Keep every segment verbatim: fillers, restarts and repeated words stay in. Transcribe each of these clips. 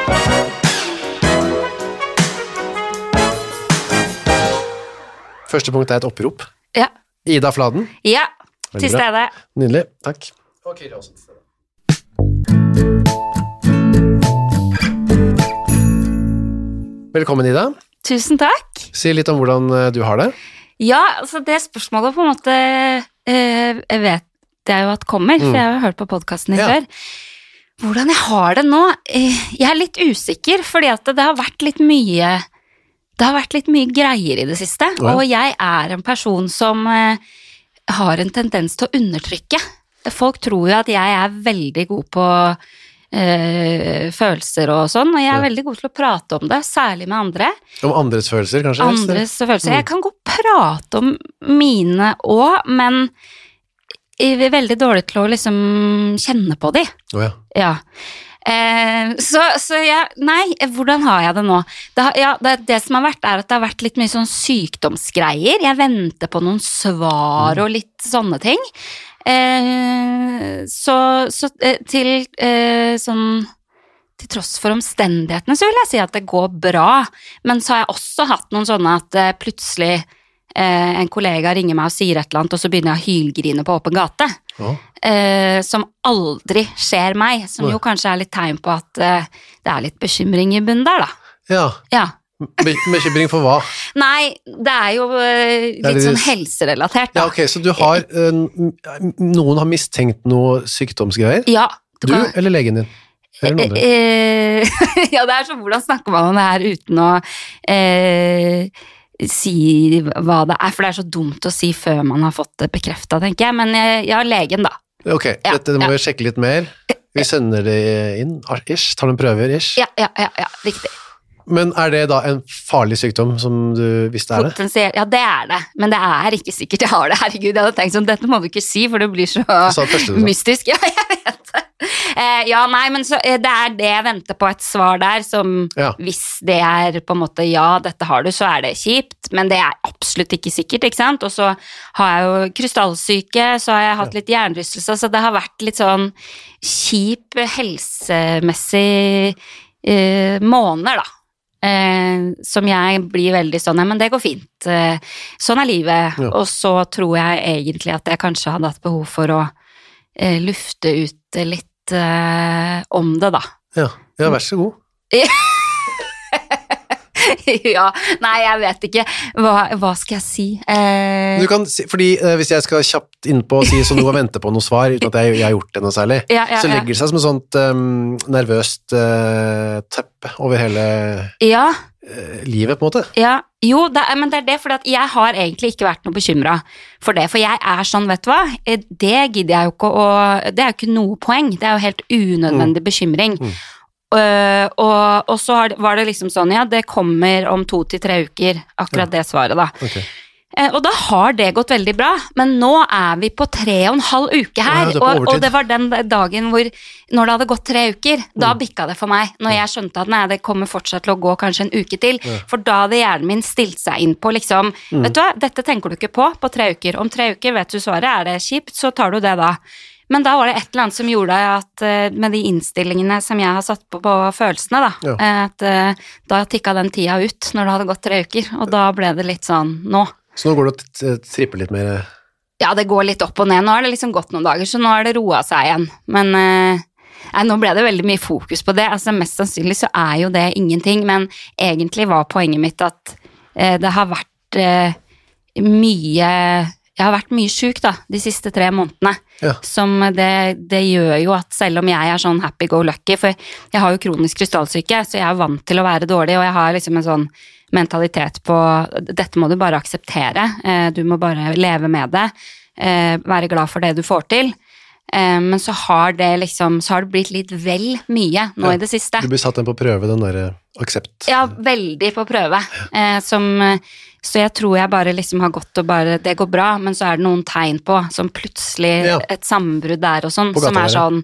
Første punkt er et opprop. Ja. Ida Fladen. Ja, til stede. Nydelig, takk. Og Kyrre også til stede. Velkommen, Ida. Tusen takk. Si litt om hvordan du har det. Ja, altså det spørsmålet på en måte eh, jeg vet jeg jo at kommer, mm. for jeg har hørt på podcasten din ja. Før. Hvordan jeg har det nå? Eh, jeg er litt usikker, fordi at det, det har vært litt mye det har vært litt mye greier i det siste, oh, ja. Og jeg er en person som eh, har en tendens til å undertrykke. Folk tror jo at jeg er veldig god på Uh, følelser og sånn, og jeg er ja. Veldig god til å prate om det, særlig med andre. Om andres følelser, kanskje? Andres følelser. Mm. Jeg kan godt prate om mine også, men jeg er veldig dårlig til å liksom kjenne på de. Oh, ja. Ja. Uh, så, så jeg, nei, hvordan har jeg det nå? Det, har, ja, det, det som har vært er at det har vært litt mye sånn sykdomsgreier. Jeg venter på noen svar og litt sånne ting. Eh, så, så eh, til eh, sånn til tross for omstendighetene så vil jeg si at det går bra, men så har jeg også hatt noen sånne at eh, plutselig eh, en kollega ringer meg og sier et eller annet, og så begynner jeg å hylgrine på åpen gate, oh. eh, som aldri skjer meg, som jo kanskje er litt tegn på at eh, det er litt bekymring i bunnen der da. Ja. Ja. Be- bekymring for hva? Nei, det er jo uh, litt det... sånn helserelatert da. Ja, ok, så du har uh, noen har mistenkt noe sykdomsgreier? Ja. Du, du kan... eller legen din? Eller noen eh, eh, ja, det er så hvordan snakker man om det her uten å eh, si hva det er, for det er så dumt å si før man har fått det bekreftet, tenker jeg, men jeg, ja, legen da. Ok, ja, dette må ja. Vi sjekke litt mer. Vi sender det inn, ish, tar noen prøver, ish. Ja, ja, ja, ja, riktig. Men er det da en farlig sykdom som du visste er det? Potensielt, ja det er det, men det er ikke sikkert jeg har det, herregud, jeg hadde tenkt sånn, dette må du ikke si, for det blir så mystisk, ja, jeg vet det. Eh, ja, nei, men så, det er det jeg venter på et svar der, som ja. Hvis det er på en måte, ja, dette har du, så er det kjipt, men det er absolutt ikke sikkert, ikke sant? Og så har jeg jo krystallsyke, så har jeg hatt litt hjernerystelse, så det har vært litt sånn kjip helsemessig eh, måneder da. Eh, som jeg blir veldig sånn, men det går fint, eh, sånn er livet, ja. Og så tror jeg egentlig at jeg kanskje hadde hatt behov for å eh, lufte ut litt eh, om det da. Ja, ja, vær så god. Ja, nei, jeg vet ikke, hva, hva skal jeg si? Eh... Du kan si, fordi eh, hvis jeg skal kjapt innpå og si så noe og vente på noe svar, uten at jeg, jeg har gjort det noe særlig, ja, ja, så legger det seg som et sånt um, nervøst uh, teppe over hele ja. uh, livet, på en måte. Ja, jo, det er, men det er det, for jeg har egentlig ikke vært noe bekymret for det, for jeg er sånn, vet du hva, det gidder jeg jo ikke, og det er jo ikke noe poeng, det er jo helt unødvendig mm. bekymring. Mm. Uh, og, og så var det liksom sånn, ja, det kommer om to til tre uker, akkurat ja. Det svaret da. Okay. Uh, og da har det gått veldig bra, men nå er vi på tre og en halv uke her, ja, og, og det var den dagen hvor, når det hadde gått tre uker, mm. da bikket det for meg, når jeg skjønte at nei, det kommer fortsatt til å gå kanskje en uke til, ja. For da hadde hjernen min stilt seg inn på liksom, mm. vet du hva, dette tenker du ikke på på tre uker, om tre uker vet du svaret, er det kjipt, så tar du det da. Men da var det et eller annet som gjorde at med de innstillingene som jeg har satt på på følelsene da, ja. At da tikket den tida ut når det hadde gått tre uker, og da ble det litt sånn nå. Så nå går det å trippe litt mer? Ja, det går litt opp og ned. Nå er det liksom gått noen dager, så nå er det roet seg igjen. Men nei, nå ble det veldig mye fokus på det. Altså mest sannsynlig så er jo det ingenting, men egentlig var poenget mitt at eh, det har vært eh, mye... Jeg har vært mye syk da, de siste tre månedene, ja. Som det, det gjør jo at selv om jeg er sånn happy-go-lucky, for jeg har jo kronisk krystallsyke, så jeg er vant til å være dårlig, og jeg har liksom en sånn mentalitet på, dette må du bare akseptere, du må bare leve med det, være glad for det du får til, men så har det liksom, så har det blitt litt vel mye nå ja. I det siste. Du blir satt den på prøve, den der aksept. Ja, veldig på prøve, ja. Som... Så jeg tror jeg bare liksom har gått og bare, det går bra, men så er det noen tegn på, som plutselig ja. Et sammenbrudd der og sånn, som er sånn,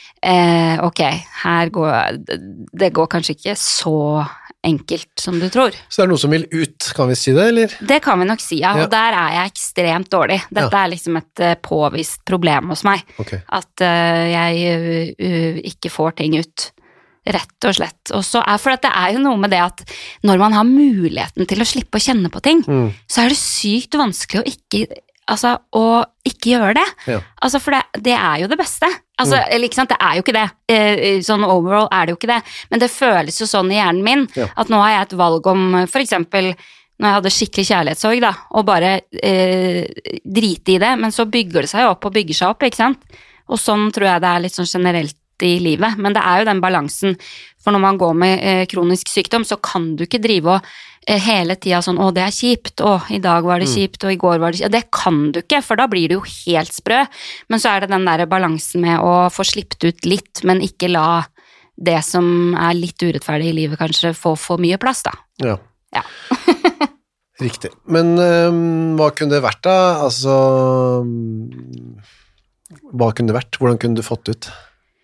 eh, ok, her går, det går kanskje ikke så enkelt som du tror. Så det er noe som vil ut, kan vi si det, eller? Det kan vi nok si, ja, og ja. Der er jeg ekstremt dårlig. Dette ja. Er liksom et uh, påvist problem hos meg, okay. At uh, jeg uh, uh, ikke får ting ut. Rett og slett. Og så er, for det er jo noe med det at når man har muligheten til å slippe å kjenne på ting, mm. så er det sykt vanskelig å ikke, altså, å ikke gjøre det. Ja. Altså, for det, det er jo det beste. Altså, mm. eller, ikke sant, det er jo ikke det. Eh, sånn overall er det jo ikke det. Men det føles jo sånn i hjernen min, ja. At nå har jeg et valg om, for eksempel, når jeg hadde skikkelig kjærlighetssorg da, og bare eh, drite i det, men så bygger det seg opp og bygger seg opp, ikke sant? Og sånn tror jeg det er litt sånn generelt i livet, men det er jo den balansen, for når man går med eh, kronisk sykdom, så kan du ikke drive og eh, hele tiden sånn, å det er kjipt, å i dag var det kjipt, og i går var det kjipt, ja, det kan du ikke, for da blir du jo helt sprø, men så er det den der balansen med å få slippet ut litt, men ikke la det som er litt urettferdig i livet kanskje få for mye plass da. Ja. Ja. Riktig. Men um, hva kunne det vært da? Altså, um, hva kunne det vært? Hvordan kunne du fått ut?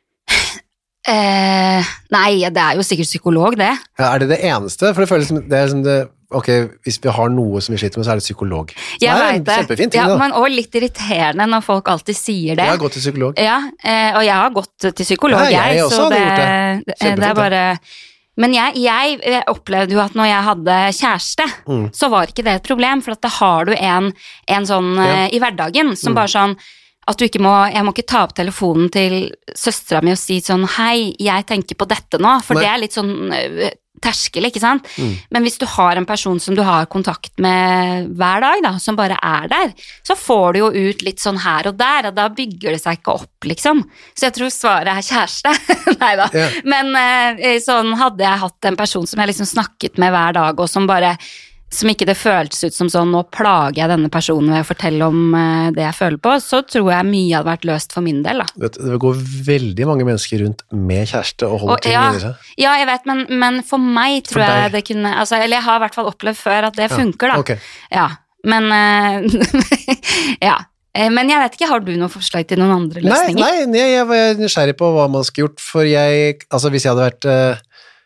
Eh, nei, det er jo sikkert psykolog, det. Ja, er det det eneste? For det føles som det er som det, ok, hvis vi har noe som vi sliter med, så er det psykolog. Så jeg det er vet en kjempefin ting, ja, da. Men også litt irriterende når folk alltid sier det. Jeg har gått til psykolog. Ja, eh, og jeg har gått til psykolog, ja, jeg. jeg også så det, det, det. det, det er bare... Men jeg, jeg opplevde jo at når jeg hadde kjæreste, mm. så var ikke det et problem, for at da har du en, en sånn ja. uh, i hverdagen, som mm. bare sånn, at du ikke må, jeg må ikke ta opp telefonen til søstera mi og si sånn, hei, jeg tenker på dette nå, for Nei. Det er litt sånn uh, terskel, ikke sant? Mm. Men hvis du har en person som du har kontakt med hver dag da, som bare er der, så får du jo ut litt sånn her og der, og da bygger det seg ikke opp, liksom. Så jeg tror svaret er kjæreste. Neida. Yeah. Men eh, sånn hadde jeg hatt en person som jeg liksom snakket med hver dag, og som bare, som ikke det føltes ut som sånn, nå plager jeg denne personen ved å fortelle om eh, det jeg føler på, så tror jeg mye hadde vært løst for min del, da. Vet, det går veldig mange mennesker rundt med kjæreste og holder og, ting ja, i seg. Ja, jeg vet, men, men for meg tror for jeg det kunne, altså, eller jeg har i hvert fall opplevd før at det ja, funker, da. Okay. Ja, men, uh, ja. Men jeg vet ikke, har du noen forslag til noen andre løsninger? Nei, nei, jeg var nysgjerrig på hva man skulle gjort, for jeg, altså hvis jeg hadde vært uh,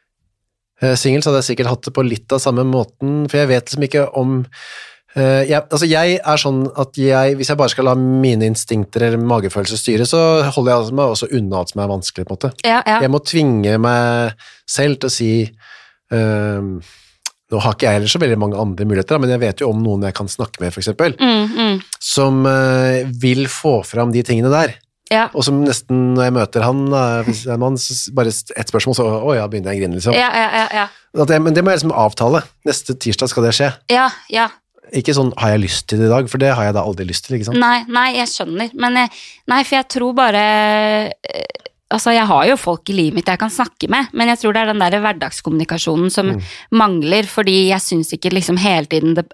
singel, så hadde jeg sikkert hatt det på litt av samme måten, for jeg vet liksom ikke om, uh, jeg, altså jeg er sånn at jeg, hvis jeg bare skal la mine instinkter eller magefølelser styre, så holder jeg meg også unna alt som er vanskelig på en måte. Ja, ja. Jeg må tvinge meg selv til å si, uh, nå har ikke jeg heller så veldig mange andre muligheter, men jeg vet jo om noen jeg kan snakke med, for eksempel, mm, mm. som uh, vil få fram de tingene der. Ja. Og som nesten, når jeg møter han, uh, hvis det er en mann, så bare et spørsmål, så å ja, begynner jeg å grine, liksom. Ja, ja, ja, ja. At jeg, men det må jeg liksom avtale. Neste tirsdag skal det skje. Ja, ja. Ikke sånn, har jeg lyst til det i dag? For det har jeg da aldri lyst til, ikke sant? Nei, nei, jeg skjønner. Men jeg, nei, for jeg tror bare... Uh, Altså, jeg har jo folk i livet mitt jeg kan snakke med, men jeg tror det er den der hverdagskommunikasjonen som mm. mangler, fordi jeg synes ikke liksom hele tiden det...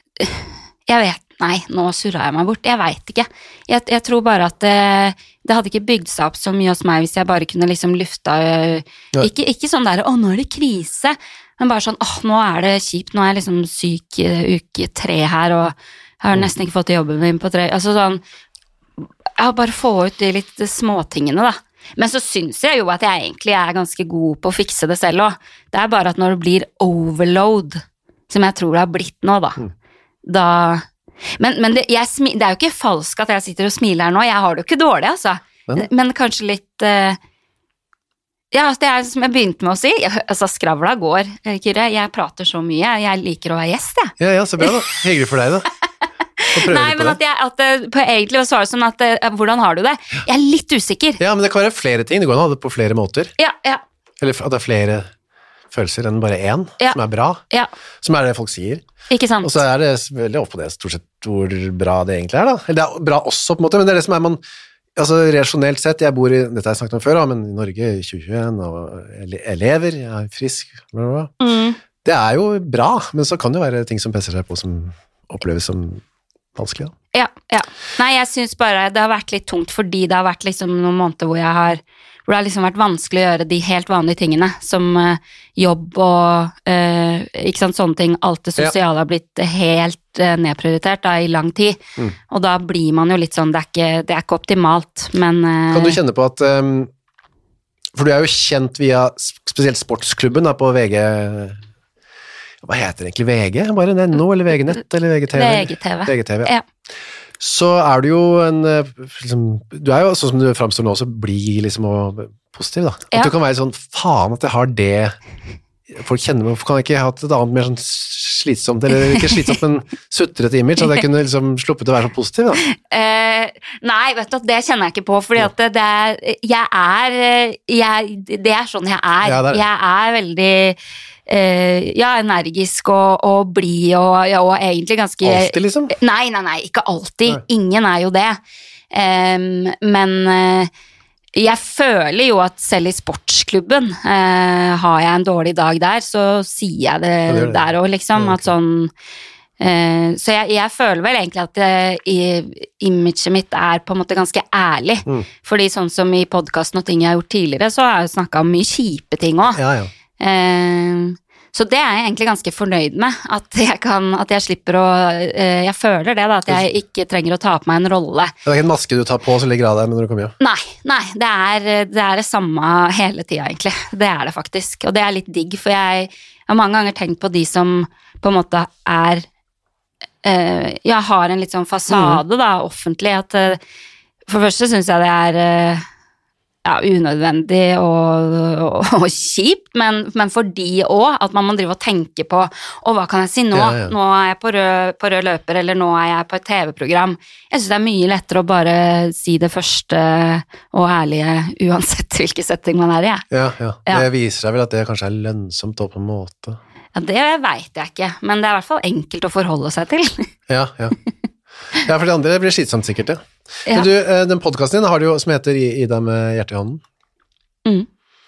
Jeg vet, nei, nå surret jeg meg bort, jeg vet ikke. Jeg, jeg tror bare at det, det hadde ikke bygd seg opp så mye hos meg hvis jeg bare kunne liksom lufta... Ikke, ikke sånn der, å, nå er det krise, men bare sånn, åh, nå er det kjipt, nå er jeg liksom syk uke tre her, og jeg har nesten ikke fått jobben min på tre... Altså sånn, jeg bare få ut de litt småtingene, da. Men så synes jeg jo at jeg egentlig er ganske god på å fikse det selv også. Det er bare at når det blir overload, som jeg tror det har blitt nå da, mm. da... Men, men det, jeg, det er jo ikke falsk at jeg sitter og smiler her nå, jeg har det jo ikke dårlig, altså. Men, men kanskje litt... Uh... Ja, det er som jeg begynte med å si, altså skravla går, Kyrre, jeg prater så mye, jeg liker å være gjest, jeg. Ja, ja, så bra da, hyggelig for deg da. Nei, men at jeg, at det, på egentlig å svare sånn at, hvordan har du det? Jeg er litt usikker. Ja, men det kan være flere ting, det går an å ha det på flere måter. Ja, ja. Eller at det er flere følelser enn bare én, ja. Som er bra, ja. Som er det folk sier. Ikke sant. Og så er det veldig opp på det, stort sett hvor bra det egentlig er da. Eller det er bra også på en måte, men det er det som er man, altså rasjonelt sett, jeg bor i, dette har jeg snakket om før, men i Norge i tjue tjueen, og jeg lever, jeg er frisk, bla bla bla. Mm. Det er jo bra, men så kan det jo være ting som presser seg på som oppleves som vanskelig, da. Ja, ja. Nei, jeg synes bare det har vært litt tungt, fordi det har vært liksom noen måneder hvor jeg har, hvor det har liksom vært vanskelig å gjøre de helt vanlige tingene, som uh, jobb og, uh, ikke sant, sånne ting, alt det sosiale ja. Har blitt helt uh, nedprioritert da, i lang tid, mm. og da blir man jo litt sånn, det er ikke, det er ikke optimalt, men... Uh, kan du kjenne på at, um, for du er jo kjent via spesielt sportsklubben da, på V G... Hva heter det egentlig? V G? Bare N O eller V G Nett eller V G T V? V G T V. V G T V, ja. Ja. så er du jo en, liksom, du er jo sånn som du fremstår nå, så blir liksom og positiv da. At Ja. du kan være sånn, faen at jeg har det, folk kjenner meg, kan jeg ikke ha et annet mer sånn slitsomt, eller ikke slitsomt, men sutrete image, at jeg kunne liksom sluppet å være så positiv da. Eh, nei, vet du, det kjenner jeg ikke på, fordi at det, det er, jeg er, jeg, det er sånn jeg er. Ja, det er det. Jeg er veldig, eh, ja, energisk og, og blid, og, ja, og egentlig ganske... Alltid liksom? Nei, nei, nei, ikke alltid. Nei. Ingen er jo det. Em, men eh, jeg føler jo at selv i sportsklubben eh, har jeg en dårlig dag der, så sier jeg det, Ja, det gjør det. der også liksom, Ja, ok. at sånn eh, så jeg, jeg føler vel egentlig at eh, i, imaget mitt er på en måte ganske ærlig, Mm. fordi sånn som i podcasten og ting jeg har gjort tidligere, så har jeg snakket om mye kjipe ting også. Ja, ja. Eh, så det er jeg egentlig ganske fornøyd med, at jeg, kan, at jeg slipper å eh, jeg føler det da, at jeg ikke trenger å ta på meg en rolle. Det er ikke en maske du tar på, så ligger av deg når du kommer hjem. Nei, nei, det er, det er det samme hele tiden egentlig, det er det faktisk, og det er litt digg, for jeg har mange ganger tenkt på de som på en måte er, eh, ja, har en litt sånn fasade da, offentlig, at eh, for det første synes jeg det er eh, ja, unødvendig og, og, og kjipt, men, men for de også, at man må drive og tenke på, og hva kan jeg si nå? Ja, ja. Nå er jeg på rød, på rød løper, eller nå er jeg på et T V-program. Jeg synes det er mye lettere å bare si det første og ærlige, uansett hvilken setting man er i. Ja, Ja, ja. Ja. Det viser seg vel at det kanskje er lønnsomt på en måte. ja det vet jeg ikke, men det er i hvert fall enkelt å forholde seg til. Ja, ja. Ja, for det andre blir slitsomt sikkert, ja. Ja. Men du, eh, den podcasten din har du jo, som heter I- Ida med hjertet i hånden. Mm.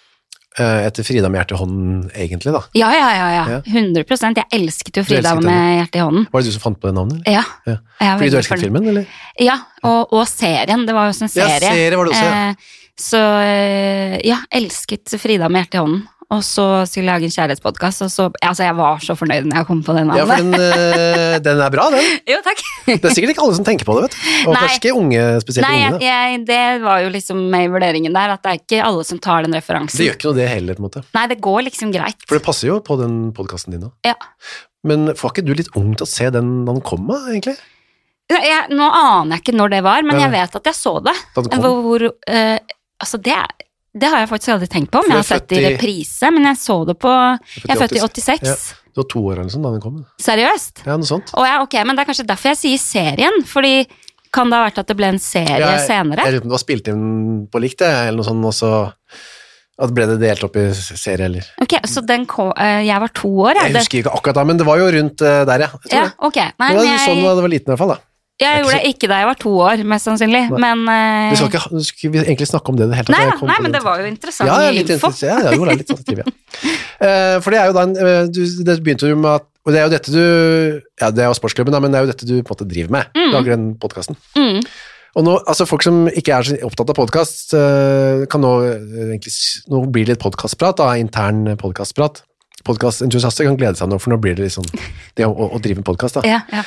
Eh, Etter Frida med hjertet i hånden, egentlig da. Ja, ja, ja, ja, Ja. hundre prosent. Jeg elsket jo Du Frida elsket med hjertet i hånden. Var det du som fant på det navnet? Eller? Ja. Ja. Jeg er Fordi du veldig elsket fornøyd. filmen, eller? Ja, og, og serien, det var jo også en Ja, serie. serie var det også, ja. Eh, så, eh, ja, elsket Frida med hjertet i hånden. Og så skulle jeg lage en kjærlighetspodcast, og så, altså jeg var så fornøyd når jeg kom på den Ja, for navnet. den, eh, den er bra, den. Jo, takk. Det er sikkert ikke alle som tenker på det, vet du. Og Nei. kanskje ikke unge, spesielt Nei, unge. jeg, da. jeg, det var jo liksom med i vurderingen der, at det er ikke alle som tar den Det referansen. gjør ikke noe det heller, på en måte. Nei, det går liksom greit. For det passer jo på den podcasten din nå. Ja. Men får ikke du litt ung til å se den da den kom, da, egentlig? Jeg, nå aner jeg ikke når det var, men Nei, jeg nei. vet at jeg så det. Da den kom? Hvor, hvor eh, altså det, er- det har jeg faktisk aldri tenkt på, om For jeg du har er sett det i født i- reprise, men jeg så det på, jeg er født i åttiseks. Ja. Du var to år eller sånn da den kom. Seriøst? Ja, noe sånt. Å ja, ok, men det er kanskje derfor jeg sier serien, fordi kan det ha vært at det ble en serie Ja, jeg- senere? Jeg lurer på om du har spilt inn på likt, det, eller noe sånt, og så at ble det delt opp i serie, eller... Ok, så den kom, eh, jeg var to år, Jeg ja. Det, husker ikke akkurat da, men det var jo rundt eh, der, ja. Jeg tror ja, det. ok. Nei, Det var men sånn jeg, da det var liten i hvert fall, da. jeg ikke gjorde det ikke da jeg var to år, mest sannsynlig, Nei. men... eh, Du skal ikke du skal vi egentlig snakke om det i det hele tatt. Nei, Jeg da, kom nei, på men den det var jo tiden. interessant Ja, ja, litt info. interessant. Ja, ja, jo, det er litt sånn trivia. Eh, For det er jo da en, eh, du, det begynte jo med at, og det er jo dette du, ja, det er jo sportsklubben da, men det er jo dette du på en måte driver med, lager den podcasten. Mm. Og nå, altså folk som ikke er så opptatt av podcast, eh, kan nå eh, egentlig, s- nå blir det litt podcastprat, da, intern podcastprat. Podcastentusiaster kan glede seg nå, for nå blir det liksom det å, å, å drive en podcast da. Ja, ja.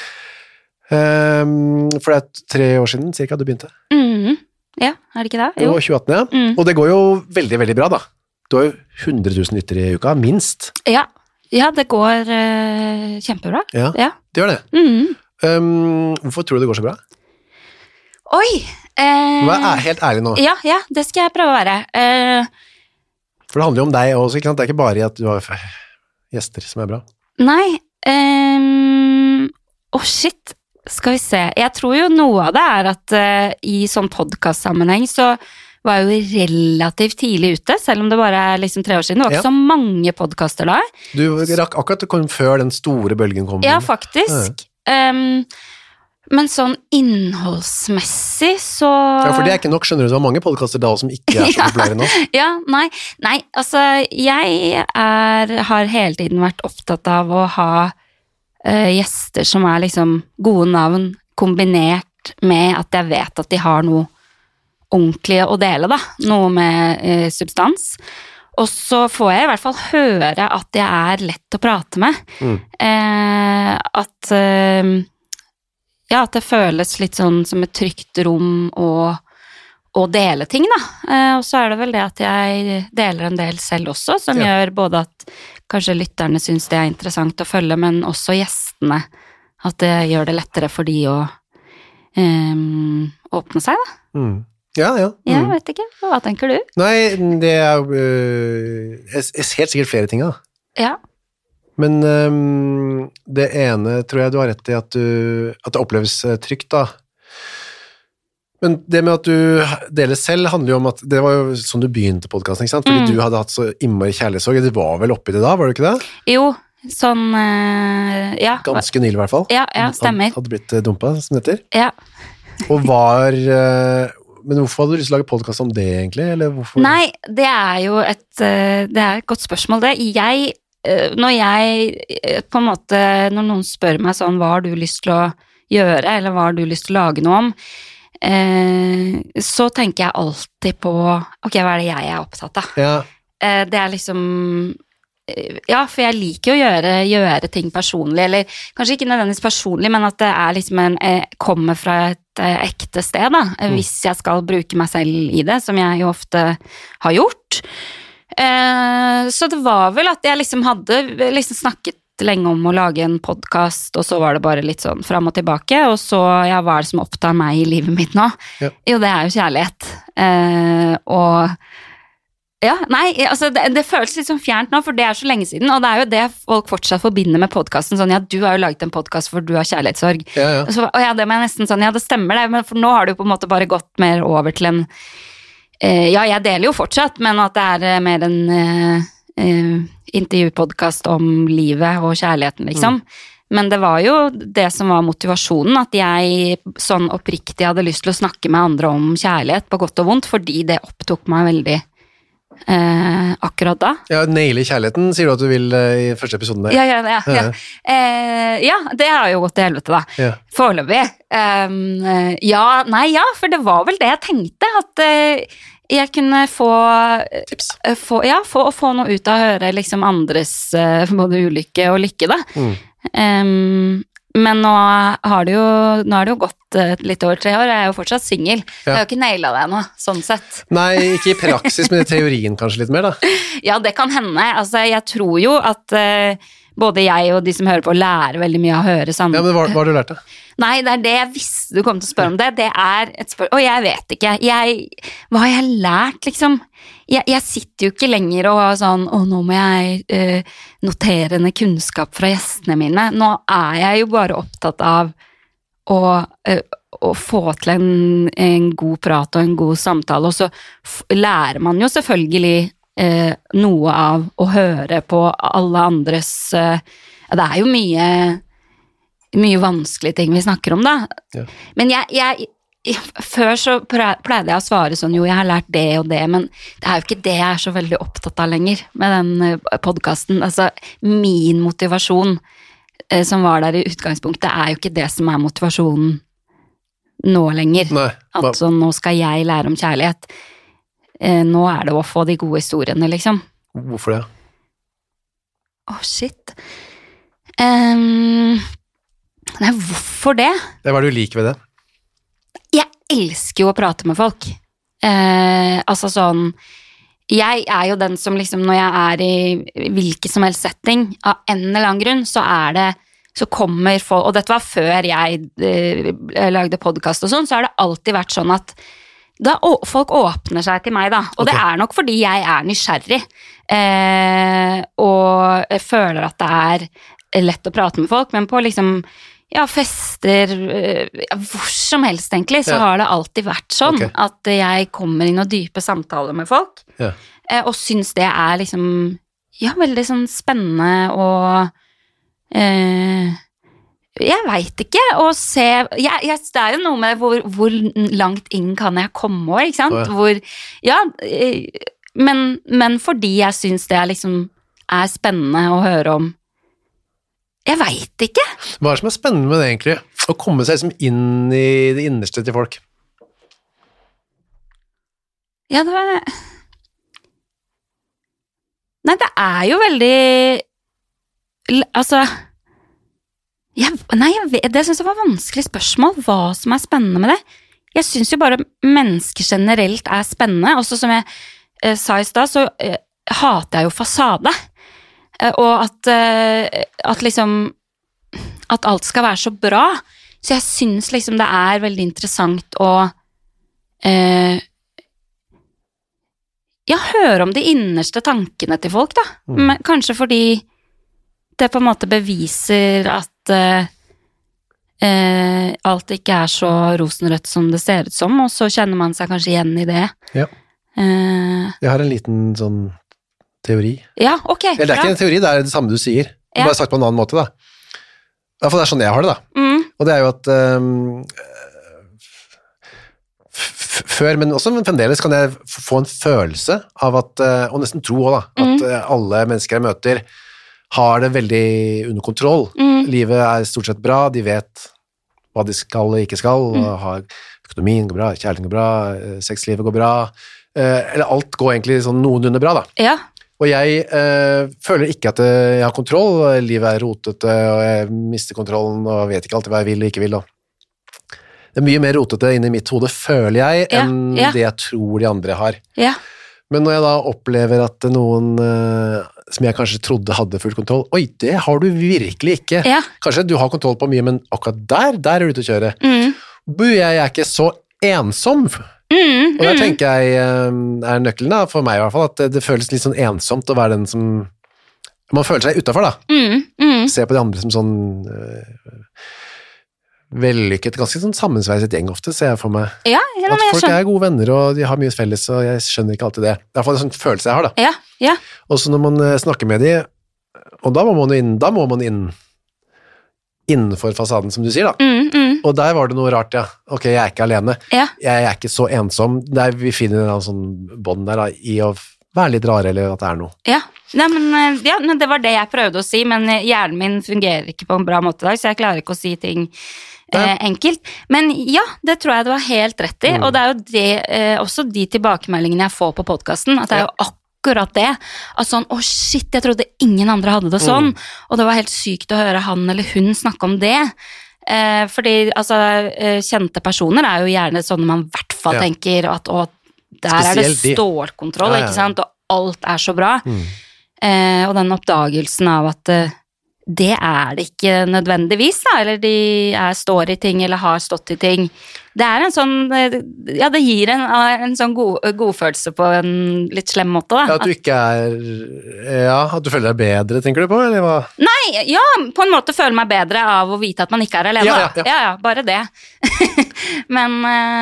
Ehm, for det er tre år siden cirka du begynte. Mm. Ja, er det ikke det? Det Jo. var tjue atten, ja. Mm. Og det går jo veldig, veldig bra da. Du har jo hundre tusen lytter i uka, minst. Ja, ja det går eh, kjempebra. Ja, Ja. det gjør det. Mm. Ehm, hvorfor tror du det går så bra? Oi! eh, Vær æ- helt ærlig nå, ja, ja, det skal jeg prøve å være. Eh, for det handler jo om deg også, ikke sant? Det er ikke bare i at du har f- gjester som er bra. nei ehm, Å, shit. Skal vi se. Jeg tror jo noe av det er at eh, i sånn podcast-sammenheng så var jeg jo relativt tidlig ute, selv om det bare er liksom tre år siden. Det var ikke Ja. så mange podcaster da. Du rakk akkurat å komme før den store bølgen kom. Ja, faktisk. Ehm, men sånn innholdsmessig så Ja, for det er ikke nok, skjønner du, det var mange podcaster da som ikke er så Ja. populære nå. Ja, nei, nei, altså jeg er, har hele tiden vært opptatt av å ha eh, gjester som er liksom gode navn, kombinert med at jeg vet at de har noe ordentlig å dele da, noe med eh, substans. Og så får jeg i hvert fall høre at jeg er lett å prate med. Mm. Eh, at eh, ja, at det føles litt sånn som et trygt rom og å dele ting, da. Eh, og så er det vel det at jeg deler en del selv også, som Ja. gjør både at kanskje lytterne syns det er interessant å følge, men også gjestene. At det gjør det lettere for de å um, åpne seg da. Mm. Ja, ja. Mm. Jeg vet ikke, hva tenker du? Nei, det er jo øh, jeg, jeg ser helt sikkert flere ting da. Ja. Men um, det ene tror jeg du har rett i at, du, at det oppleves trygt da. Men det med at du deler selv handler jo om at det var jo sånn du begynte podcasten, ikke sant? Fordi mm. du hadde hatt så innmari kjærlighetssorg. Det var vel oppi det da, var det ikke det? Jo, sånn, uh, ja. Ganske nylig i hvert fall. Ja, ja, stemmer. Hadde blitt dumpet, som det heter. Ja. Og var... Uh, men hvorfor hadde du lyst til å lage podcast om det egentlig? Eller hvorfor? Nei, det er jo et, uh, det er et godt spørsmål det. Jeg, uh, når jeg, uh, på en måte, når noen spør meg sånn, hva har du lyst til å gjøre, eller hva har du lyst til å lage noe om, Eh, så tenker jeg alltid på ok, hva er det jeg er opptatt av? Ja. Eh, det er liksom eh, ja, for jeg liker å gjøre, gjøre ting personlig, eller kanskje ikke nødvendigvis personlig, men at det er liksom en, eh, kommer fra et eh, ekte sted da, mm. hvis jeg skal bruke meg selv i det, som jeg jo ofte har gjort. Eh, så det var vel at jeg liksom hadde liksom snakket lenge om å lage en podcast, og så var det bare litt sånn frem og tilbake, og så, ja, hva er det som opptar meg i livet mitt nå? Ja. Jo, det er jo kjærlighet. Eh, og ja, nei, altså det, det føles litt sånn fjernt nå, for det er så lenge siden, og det er jo det folk fortsatt forbinder med podcasten, sånn, ja, du har jo laget en podcast for du har kjærlighetssorg. Ja, ja. Så, og ja, det må jeg nesten sånn, ja, det stemmer det, men for nå har du på en måte bare gått mer over til en, eh, ja, jeg deler jo fortsatt, men at det er eh, mer en... Eh, Uh, intervjupodcast om livet og kjærligheten liksom, mm. men det var jo det som var motivasjonen, at jeg sånn oppriktig hadde lyst til å snakke med andre om kjærlighet på godt og vondt, fordi det opptok meg veldig uh, akkurat da. Ja, naile kjærligheten sier du at du vil uh, i første episoden der. Ja, ja, ja, ja. Ja. Uh, ja, det har jo gått til helvete da, ja. Foreløpig. Um, uh, ja, nei, ja, for det var vel det jeg tenkte, at uh, jeg kunne få tips, få, ja, få, få noe ut av å høre liksom andres uh, både ulykke og lykke da. Mm. Um, men nå har det jo, nå har det jo gått uh, litt over tre år, jeg er jo fortsatt single. Ja. Jeg har jo ikke nailet det nå, sånn sett. Nei, ikke i praksis, men i teorien kanskje litt mer da. Ja, det kan hende. Altså, jeg tror jo at uh, både jeg og de som hører på lærer veldig mye av å høre sammen. Ja, men hva, hva har du lært da? Nei, det er det jeg visste du kom til å spørre om det. Det er et spørsmål, og jeg vet ikke. Jeg, hva har jeg lært, liksom? Jeg, jeg sitter jo ikke lenger og sånn, å, nå må jeg uh, notere ned kunnskap fra gjestene mine. Nå er jeg jo bare opptatt av å, uh, å få til en, en god prat og en god samtale, og så f- lærer man jo selvfølgelig uh, noe av å høre på alle andres uh, det er jo mye mye vanskelige ting vi snakker om da. Ja. Men jeg, jeg, før så pleide jeg å svare sånn, jo, jeg har lært det og det, men det er jo ikke det jeg er så veldig opptatt av lenger med den podcasten. Altså, min motivasjon eh, som var der i utgangspunktet, er jo ikke det som er motivasjonen nå lenger. Nei, at sånn, nå skal jeg lære om kjærlighet. Eh, nå er det å få de gode historiene, liksom. Hvorfor det? Åh, oh, shit. Um, nei, hvorfor det? Det er hva du liker ved det. Jeg elsker jo å prate med folk. Eh, altså sånn, jeg er jo den som liksom, når jeg er i hvilken som helst setting, av en eller annen grunn, så er det, så kommer folk, og dette var før jeg eh, lagde podcast og sånn, så har det alltid vært sånn at da å, folk åpner seg til meg da, og okay. Det er nok fordi jeg er nysgjerrig, eh, og jeg føler at det er lett å prate med folk, men på liksom, ja, fester, ja, hvor som helst egentlig, så ja. Har det alltid vært sånn, okay. At jeg kommer inn og dype samtaler med folk, ja. eh, og synes det er liksom, ja, veldig sånn spennende, og eh, jeg vet ikke, å se, jeg, jeg, det er jo noe med hvor, hvor langt inn kan jeg komme også, ikke sant? Oh, ja. Hvor, ja, eh, men, men fordi jeg synes det er liksom, er spennende å høre om. Jeg vet ikke. Hva er det som er spennende med det egentlig? Å komme seg liksom inn i det innerste til folk? Ja, det var... Nei, det er jo veldig... Altså... Jeg, nei, jeg vet, det synes jeg var vanskelig spørsmål, hva som er spennende med det. Jeg synes jo bare mennesker generelt er spennende, også som jeg eh, sa i sted, så eh, hater jeg jo fasade. Og at, at liksom at alt skal være så bra. Så jeg synes liksom det er veldig interessant å eh, ja, høre om de innerste tankene til folk, da. Mm. Men, kanskje fordi det på en måte beviser at eh, eh, alt ikke er så rosenrødt som det ser ut som, og så kjenner man seg kanskje igjen i det. Ja. Eh, jeg har en liten sånn teori. Ja, ok. Eller det er ikke en teori, det er det samme du sier. Ja. Bare sagt på en annen måte, da. I hvert fall det er sånn jeg har det, da. Mm. Og det er jo at um, f- før, men også fremdeles kan jeg få en følelse av at, uh, og nesten tro også, da, at uh, alle mennesker jeg møter har det veldig under kontroll. Mm. Livet er stort sett bra, de vet hva de skal og ikke skal, mm. og har økonomien går bra, kjærligheten går bra, sexlivet går bra, uh, eller alt går egentlig sånn noenlunde bra, da. Ja. Og jeg øh, føler ikke at jeg har kontroll, livet er rotete, og jeg mister kontrollen, og vet ikke alltid hva jeg vil og ikke vil. Og det er mye mer rotete inni mitt hode, føler jeg, ja, enn ja. det jeg tror de andre har. Ja. Men når jeg da opplever at noen øh, som jeg kanskje trodde hadde full kontroll, oi, det har du virkelig ikke. Ja. Kanskje du har kontroll på mye, men akkurat der, der er du ute å kjøre. Mm. Bu, jeg er ikke så ensom. Mm, og der mm. tenker jeg er nøkkelen da, for meg i hvert fall, at det, det føles litt sånn ensomt å være den som man føler seg utenfor da. Mm, mm. Se på de andre som sånn øh, vellykket, ganske sånn sammensveiset gjeng ofte, ser jeg for meg. Ja, ja, at folk er gode venner, og de har mye felles, og jeg skjønner ikke alltid det. Det er i hvert fall en sånn følelse jeg har da. Ja, ja. Og så når man snakker med de, og da må man inn, da må man inn innenfor fasaden, som du sier da. Mm, mm. Og der var det noe rart, ja. Ok, jeg er ikke alene. Ja. Jeg er ikke så ensom. Der vi finner en sånn bånd der da, i å være litt rar, eller at det er noe. Ja. Nei, men, ja, men det var det jeg prøvde å si, men hjernen min fungerer ikke på en bra måte der, så jeg klarer ikke å si ting eh, enkelt. Men ja, det tror jeg du har helt rett i, mm. og det er jo det, eh, også de tilbakemeldingene jeg får på podcasten, at det er jo akkurat akkurat det, at sånn, å shit, jeg trodde ingen andre hadde det sånn, mm. og det var helt sykt å høre han eller hun snakke om det, eh, fordi altså, kjente personer er jo gjerne sånne man i hvert fall ja. tenker at å, der spesielt er det stålkontroll, ja, ja. ikke sant, og alt er så bra, mm. eh, og den oppdagelsen av at eh, det er det ikke nødvendigvis da, eller de er, står i ting eller har stått i ting. Det er en sånn, ja, det gir en, en sånn god, godfølelse på en litt slem måte da. Ja, at du ikke er, ja, at du føler deg bedre, tenker du på, eller hva? Nei, ja, på en måte føler meg bedre av å vite at man ikke er alene. Ja, ja, ja. ja, ja bare det. men,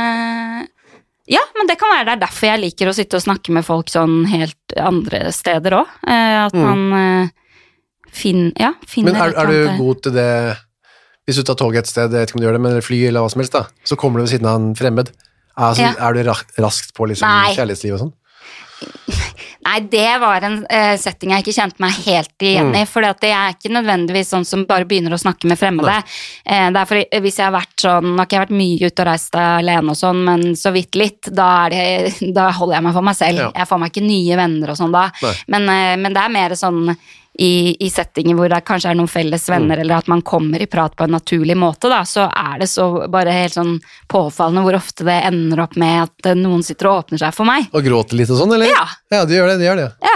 ja, men det kan være det er derfor jeg liker å sitte og snakke med folk sånn helt andre steder også. At man... Mm. Finn, ja, men er, er du god til det hvis du tar tog et sted, jeg vet ikke om du gjør det, men fly eller hva som helst da, så kommer du ved siden av en fremmed, altså, ja. Er du raskt på liksom, kjærlighetsliv og sånn? Nei, det var en uh, setting jeg ikke kjente meg helt igjen i, mm. for det er ikke nødvendigvis sånn som bare begynner å snakke med fremmede. Uh, derfor, hvis jeg har vært sånn, nok jeg har vært mye ute og reist alene og sånn, men så vidt litt, da, er det, da holder jeg meg for meg selv. Ja. Jeg får meg ikke nye venner og sånn da, men, uh, men det er mer sånn I, i settinger hvor det kanskje er noen felles venner, mm. eller at man kommer i prat på en naturlig måte, da, så er det så bare helt sånn påfallende hvor ofte det ender opp med at noen sitter og åpner seg for meg. Og gråter litt og sånn, eller? Ja. Ja, de gjør det, de gjør det. Ja.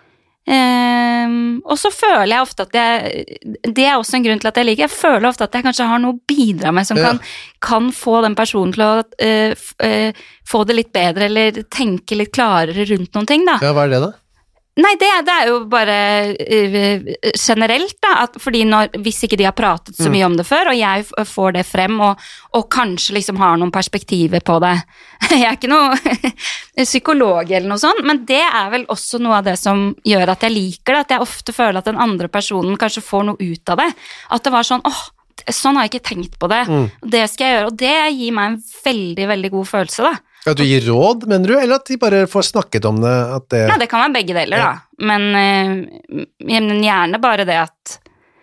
Um, og så føler jeg ofte at jeg, det er også en grunn til at jeg liker, jeg føler ofte at jeg kanskje har noe å bidra med som ja. kan, kan få den personen til å uh, f, uh, få det litt bedre, eller tenke litt klarere rundt noen ting, da. Ja, hva er det da? Nei, det, det er jo bare uh, generelt da, at fordi når, hvis ikke de har pratet så mye mm. om det før, og jeg f- får det frem, og, og kanskje liksom har noen perspektiver på det. Jeg er ikke noe psykolog eller noe sånt, men det er vel også noe av det som gjør at jeg liker det, at jeg ofte føler at den andre personen kanskje får noe ut av det. At det var sånn, åh, sånn har jeg ikke tenkt på det. Mm. Det skal jeg gjøre, og det gir meg en veldig, veldig god følelse da. At du gir råd, mener du, eller at de bare får snakket om det? At det... Ja, det kan være begge deler, ja. da. Men, uh, men gjerne bare det at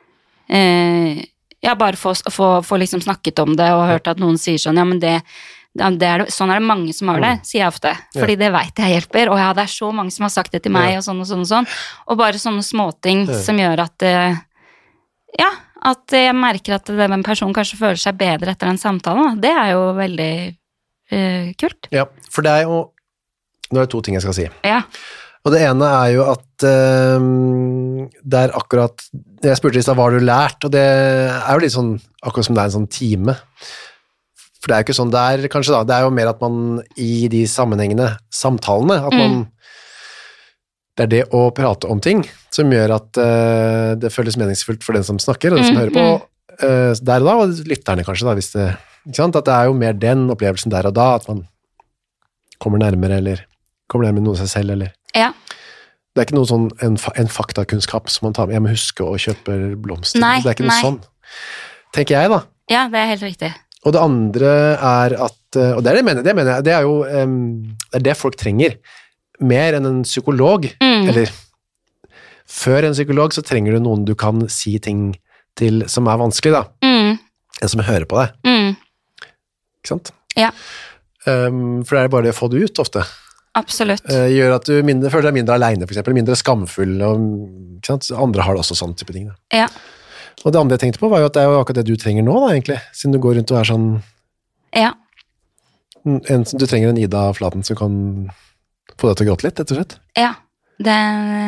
uh, ja, bare få, få, få liksom snakket om det og hørt at noen sier sånn, ja, men det, det er, sånn er det mange som har det, mm. sier jeg ofte. Fordi ja. det vet jeg hjelper, og ja, det er så mange som har sagt det til meg, ja. og sånn og sånn og sånn. Og bare sånne småting ja. som gjør at uh, ja, at jeg merker at den personen kanskje føler seg bedre etter den samtalen. Da. Det er jo veldig Uh, kult. Ja, for det er jo nå er det to ting jeg skal si. Ja. Og det ene er jo at um, det er akkurat, jeg spurte i sted, hva har du lært? Og det er jo litt sånn, akkurat som det er en sånn time. For det er jo ikke sånn det er, kanskje da. Det er jo mer at man i de sammenhengende samtalene, at man, mm. det er det å prate om ting som gjør at uh, det føles meningsfullt for den som snakker, og den som mm, hører på, uh, der og da, og lytterne kanskje da, hvis det, ikke sant? At det er jo mer den opplevelsen der og da, at man kommer nærmere, eller kommer nærmere noe av seg selv, eller ja. Det er ikke noe sånn, en, en faktakunnskap som man tar med, jeg må huske å kjøpe blomster, nei, det er ikke noe nei. sånn, tenker jeg da. Ja, det er helt riktig. Og det andre er at, og det er det jeg mener, det mener jeg, det er jo, um, det er det folk trenger, mer enn en psykolog, mm. eller før en psykolog så trenger du noen du kan si ting til som er vanskelig da, mm. en som hører på deg. Mm. Ikke sant? Ja. Um, for det er bare det å få det ut ofte. Absolutt. Uh, gjør at du mindre, føler deg mindre alene, for eksempel, mindre skamfull, og ikke sant? Andre har det også sånn type ting. Da. Ja. Og det andre jeg tenkte på var jo at det er jo akkurat det du trenger nå da, egentlig, siden du går rundt og er sånn, ja. en, du trenger en Ida Flaten som kan få deg til å gråte litt, rett og slett. Ja, det,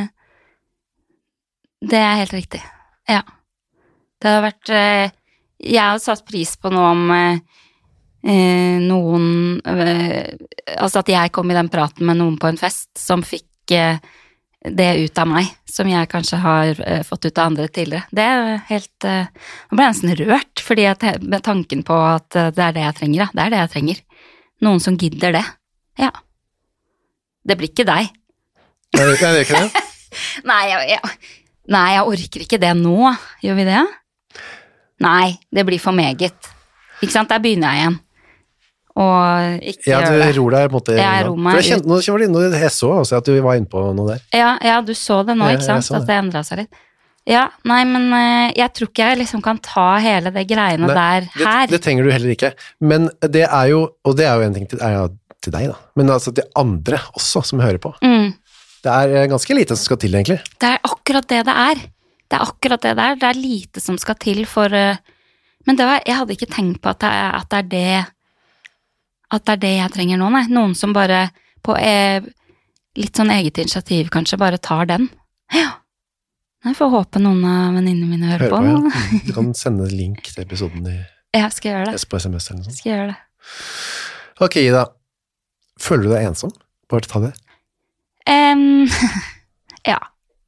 det er helt riktig. Ja. Det har vært, jeg har satt pris på noe om Eh, noen eh, altså at jeg kom i den praten med noen på en fest som fikk eh, det ut av meg som jeg kanskje har eh, fått ut av andre tidligere. Det er helt eh, nå ble jeg nesten rørt fordi at jeg, med tanken på at eh, det er det jeg trenger, ja. Det er det jeg trenger. Noen som gidder det. Ja. Det blir ikke deg. Nei, det er ikke det. Nei, jeg, jeg, nei, jeg orker ikke det nå. Gjør vi det? Nei, det blir for meget. Ikke sant? Der begynner jeg igjen. Og ikke ja, gjør det. Ja, du ror deg på en måte. Jeg ror meg for jeg kjente, nå var det inne, jeg så også at du var inne på noe der. Ja, ja du så det nå, ikke sant? Det. At det endret seg litt. Ja, nei, men jeg tror ikke jeg liksom kan ta hele det greiene nei, der her. Det, det trenger du heller ikke. Men det er jo, og det er jo en ting til, er jo til deg da, men altså til andre også som hører på. Mm. Det er ganske lite som skal til egentlig. Det er akkurat det det er. Det er akkurat det det er. Det er lite som skal til for, men det var, jeg hadde ikke tenkt på at det er, at det er det at det er det jeg trenger nå, nei. Noen som bare på eh, litt sånn eget initiativ kanskje bare tar den. Ja. Jeg får håpe noen av venninnene mine hører, hører på. på ja. Du kan sende link til episoden i ja, skal jeg gjøre det. på S M S eller noe sånt. Skal jeg gjøre det. Ok, Ida. Føler du deg ensom? Bare ta det. Um, ja.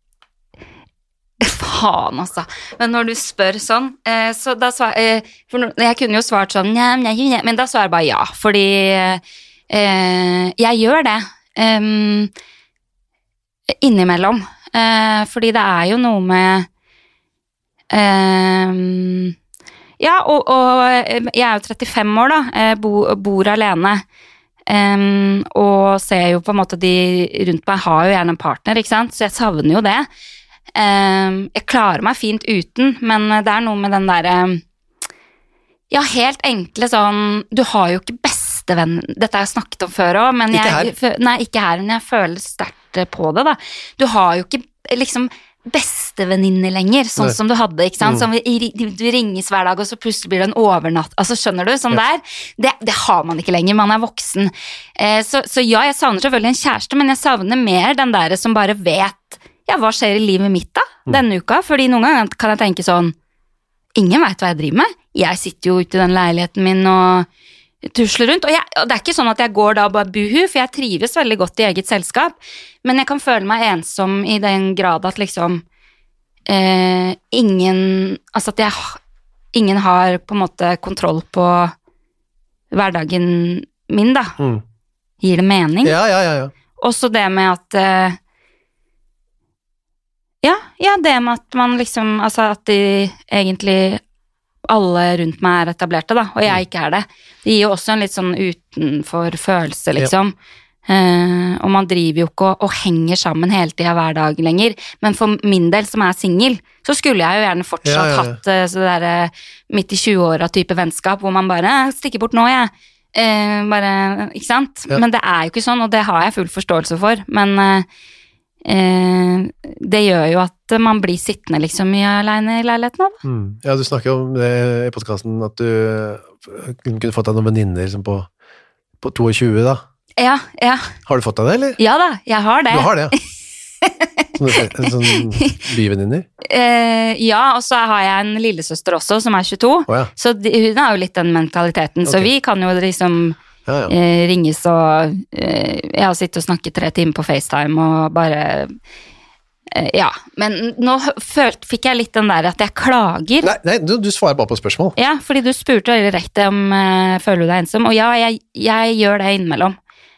Faen, altså. Men når du spør sånn, eh, så da svar, eh, for no, jeg kunne jo svart sånn, ja, ja, ja, men da svarer jeg bare ja, fordi eh, jeg gjør det um, innimellom, eh, fordi det er jo noe med um, ja, og, og jeg er jo trettifem år da, bo, bor alene, um, og ser jo på en måte de rundt meg har jo gjerne en partner, ikke sant, så jeg savner jo det. Um, jeg klarer meg fint uten, men det er noe med den der um, ja, helt enkle sånn, du har jo ikke bestevenn, dette har jeg snakket om før også, men ikke jeg, her. Nei, ikke her, men jeg føler sterkt på det da, du har jo ikke liksom bestevenninner lenger, sånn nei. Som du hadde, ikke sant, mm. som vi, du ringes hver dag, og så plutselig blir det en overnatt, altså skjønner du, sånn ja. Der, det, det har man ikke lenger, man er voksen, eh, så, så ja, jeg savner selvfølgelig en kjæreste, men jeg savner mer den der som bare vet ja, hva skjer i livet mitt da, denne uka? Fordi noen ganger kan jeg tenke sånn, ingen vet hva jeg driver med. Jeg sitter jo ute i den leiligheten min og tusler rundt, og, jeg, og det er ikke sånn at jeg går da bare buhu, for jeg trives veldig godt i eget selskap, men jeg kan føle meg ensom i den grad at liksom eh, ingen, altså at jeg, ingen har på en måte kontroll på hverdagen min da. Mm. Gir det mening? Ja, ja, ja. ja. Også det med at eh, Ja, ja, det med at man liksom, altså at de egentlig alle rundt meg er etablerte da, og jeg ikke er det. Det gir jo også en litt sånn utenfor følelse, liksom. Ja. Uh, og man driver jo ikke og, og henger sammen hele tiden hver dag lenger. Men for min del, som er single, så skulle jeg jo gjerne fortsatt ja, ja, ja. hatt uh, så der uh, midt i tjue-åra type vennskap, hvor man bare stikker bort nå, jeg. Uh, bare, ikke sant? Ja. Men det er jo ikke sånn, og det har jeg full forståelse for. Men... Uh, Eh, det gjør jo at man blir sittende liksom mye alene i leiligheten da. Mm. Ja, du snakker jo om det i podcasten at du kunne fått deg noen venninner liksom på, på tjueto da. Ja, ja. Har du fått deg det, eller? Ja da, jeg har det. Du har det, ja. Sånne, sånne byvenninner? Eh, ja, og så har jeg en lillesøster også, som er tjueto, oh, ja. så de, hun har jo litt den mentaliteten, okay. Så vi kan jo liksom ja, ja. Eh, ringes og eh, jeg har sittet og snakket tre timer på FaceTime og bare eh, ja, men nå følte, fikk jeg litt den der at jeg klager. Nei, nei du, du svarer bare på spørsmål. Ja, fordi du spurte veldig rett om eh, føler du deg ensom, og ja, jeg, jeg gjør det innimellom,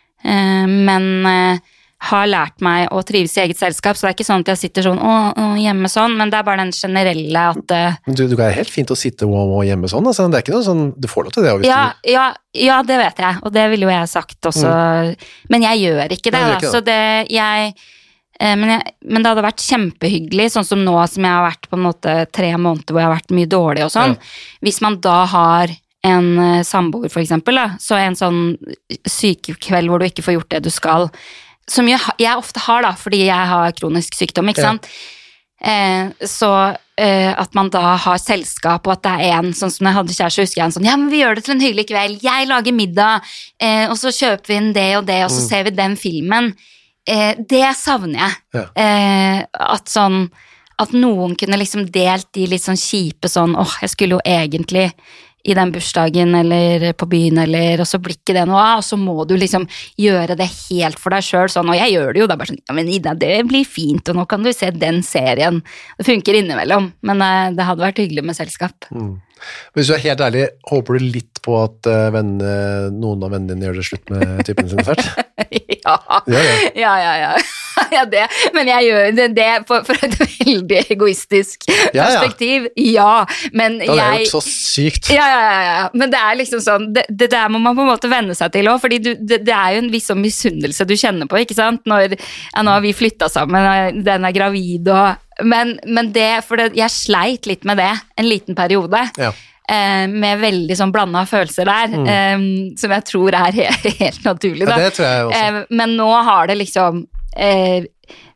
eh, men eh, har lært meg å trives i eget selskap, så det er ikke sånn at jeg sitter sånn, å, å hjemme sånn, men det er bare den generelle at... Uh, du, du kan helt fint å sitte og, og hjemme sånn, altså, det er ikke noe sånn, du får lov til det. Hvis ja, du... ja, ja, det vet jeg, og det ville jo jeg sagt også, mm. men jeg gjør ikke det, Nei, da, ikke så det, jeg, eh, men jeg, men det hadde vært kjempehyggelig, sånn som nå som jeg har vært på en måte tre måneder hvor jeg har vært mye dårlig og sånn, ja. Hvis man da har en uh, samboer for eksempel, da, så en sånn sykekveld hvor du ikke får gjort det du skal, som jeg, jeg ofte har da, fordi jeg har kronisk sykdom, ikke sant? Ja. Eh, så eh, at man da har selskap, og at det er en, sånn som jeg hadde kjæreste, husker jeg en sånn, ja, men vi gjør det til en hyggelig kveld, jeg lager middag, eh, og så kjøper vi inn det og det, og så mm. ser vi den filmen. Eh, det savner jeg. Ja. Eh, at sånn, at noen kunne liksom delt de litt sånn kjipe sånn, åh, jeg skulle jo egentlig... i den bursdagen, eller på byen, eller, og så blir ikke det noe av, og så må du liksom gjøre det helt for deg selv, sånn, og jeg gjør det jo, det er bare sånn, ja, men Ida, det blir fint, og nå kan du se den serien, det funker innimellom, men uh, det hadde vært hyggelig med selskap. Mm. Hvis du er helt ærlig, håper du litt på at uh, venne, noen av vennene dine gjør det slutt med typen sin fælt? ja. Ja, ja, ja, ja, ja. ja det, men jeg gjør det, det for, for et veldig egoistisk ja, perspektiv, ja, ja men ja, det er jeg... jo så sykt. Ja, ja, ja, ja, men det er liksom sånn, det, det der må man på en måte venne seg til også, fordi du, det, det er jo en viss misunnelse du kjenner på, ikke sant? Når, ja, nå har vi flyttet sammen, den er gravid, og, men, men det, for det, jeg sleit litt med det, en liten periode, ja. eh, med veldig sånn blandet følelser der, mm. eh, som jeg tror er he- helt naturlig da. Ja, det tror jeg også. Eh, men nå har det liksom eh,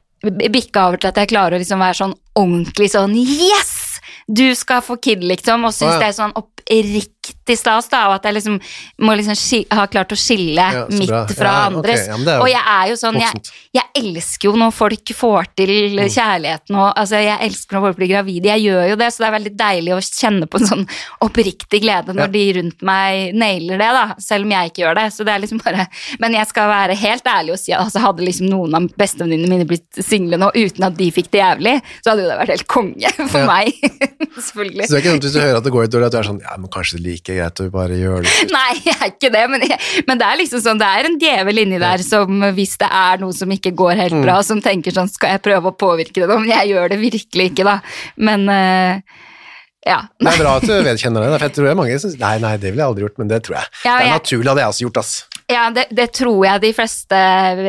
bikket over til at jeg klarer å liksom være sånn ordentlig sånn, yes! Du skal få kid, liksom, og synes oh, ja. Det er sånn oppriktig stas, da, og at jeg liksom må liksom skil- ha klart å skille ja, mitt bra. Fra ja, andres. Okay. Ja, og jeg er jo sånn, jeg, jeg elsker jo når folk får til mm. kjærligheten, og altså, jeg elsker når folk blir gravide, jeg gjør jo det, så det er veldig deilig å kjenne på en sånn oppriktig glede når ja. De rundt meg nailer det, da, selv om jeg ikke gjør det, så det er liksom bare, men jeg skal være helt ærlig og si, altså hadde liksom noen av bestevenninnene mine blitt single nå, uten at de fikk det jævlig, så hadde jo det vært helt konge for ja. Meg. Selvfølgelig. Så det er ikke sånn at hvis du hører at det går litt dårlig, at du er sånn, ja, men kanskje det er like greit å bare gjøre det. Nei, jeg er ikke det, men, jeg, men det er liksom sånn, det er en djevel inni der som hvis det er noe som ikke går helt bra, mm. som tenker sånn, skal jeg prøve å påvirke det nå, men jeg gjør det virkelig ikke da. Men, uh, ja. Det er bra at du vedkjenner det, for jeg tror det er mange som nei, nei, det ville jeg aldri gjort, men det tror jeg. Ja, det er jeg, naturlig at jeg også gjort, ass. Ja, det, det tror jeg de fleste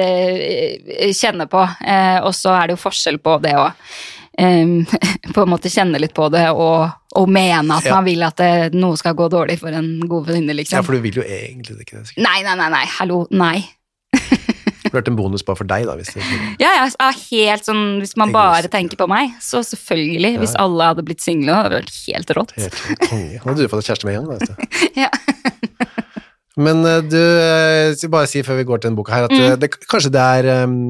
kjenner på, uh, og så er det jo forskjell på det også. Um, på en måte kjenne litt på det og, og mene at ja. Man vil at det, noe skal gå dårlig for en god venninne, liksom. Ja, for du vil jo egentlig ikke det. Sikkert. Nei, nei, nei, nei, hallo, nei. Det hadde vært en bonus bare for deg da, hvis det ja, ja, helt sånn, hvis man bare tenker på meg, så selvfølgelig, ja. Hvis alle hadde blitt single, hadde det vært helt rått. Helt konge. Nå hadde du fått et kjæreste med en gang, da. Ja. Men du, bare si før vi går til den boka her, at mm. det, kanskje det er... Um,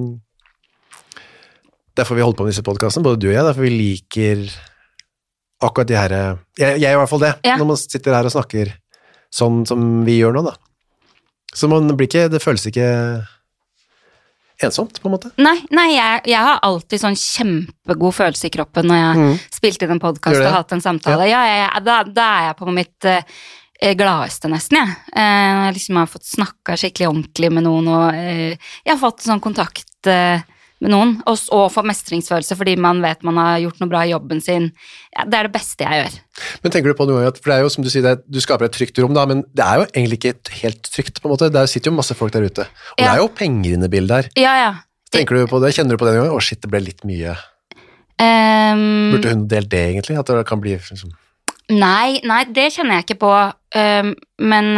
derfor vi holder på med disse podcastene, både du og jeg, derfor vi liker akkurat de her, jeg, jeg er i hvert fall det, ja. Når man sitter her og snakker sånn som vi gjør nå da. Så man blir ikke, det føles ikke ensomt på en måte. Nei, nei jeg, jeg har alltid sånn kjempegod følelse i kroppen når jeg mm. spilte inn en podcast og hatt en samtale. Ja, ja jeg, da, da er jeg på mitt uh, gladeste nesten, jeg. Uh, liksom har fått snakket skikkelig ordentlig med noen, og uh, jeg har fått sånn kontakt... Uh, med noen, og, og få mestringsfølelse fordi man vet man har gjort noe bra i jobben sin. Ja, det er det beste jeg gjør. Men tenker du på noe, for det er jo som du sier, det er, du skaper et trygt rom da, men det er jo egentlig ikke helt trygt på en måte, det sitter jo masse folk der ute, og ja. Det er jo penger inne i bildet der. Ja, ja. Tenker du på det, kjenner du på det en gang? Å shit, det ble litt mye. Um, Burde hun delt det egentlig, at det kan bli liksom... Nei, nei, det kjenner jeg ikke på, um, men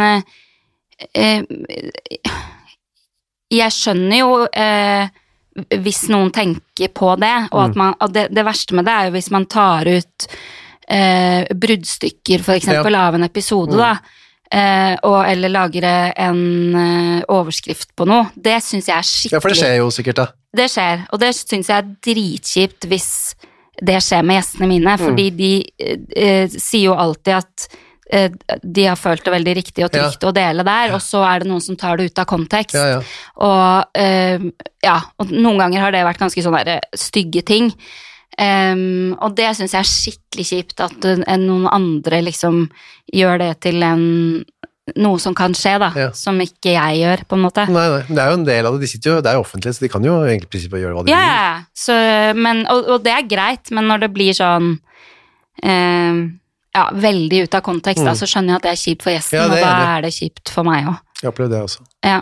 uh, jeg skjønner jo... Uh, hvis noen tenker på det, og at man, og det, det verste med det er jo hvis man tar ut eh, bruddstykker for eksempel ja. Av en episode mm. da, eh, og, eller lager en eh, overskrift på noe, det synes jeg er skikkelig... Ja, for det skjer jo sikkert da. Det skjer, og det synes jeg er dritkjipt hvis det skjer med gjestene mine, fordi mm. de eh, sier jo alltid at eh, de har følt det veldig riktig og trygt ja. Å dele der, og så er det noen som tar det ut av kontekst. Ja, ja. Og, eh, ja, og noen ganger har det vært ganske sånne der, stygge ting. Um, og det synes jeg er skikkelig kjipt at uh, noen andre liksom gjør det til en, noe som kan skje da, ja. Som ikke jeg gjør på en måte. Nei, nei, det er jo en del av det, de sitter jo, det er jo offentlig, så de kan jo egentlig prinsippet gjøre hva de ja, vil. Ja, så, men, og, og det er greit, men når det blir sånn um, ja, veldig ut av kontekst mm. da, så skjønner jeg at det er kjipt for gjesten, ja, og da er det kjipt for meg også. Jeg opplever det også. Ja.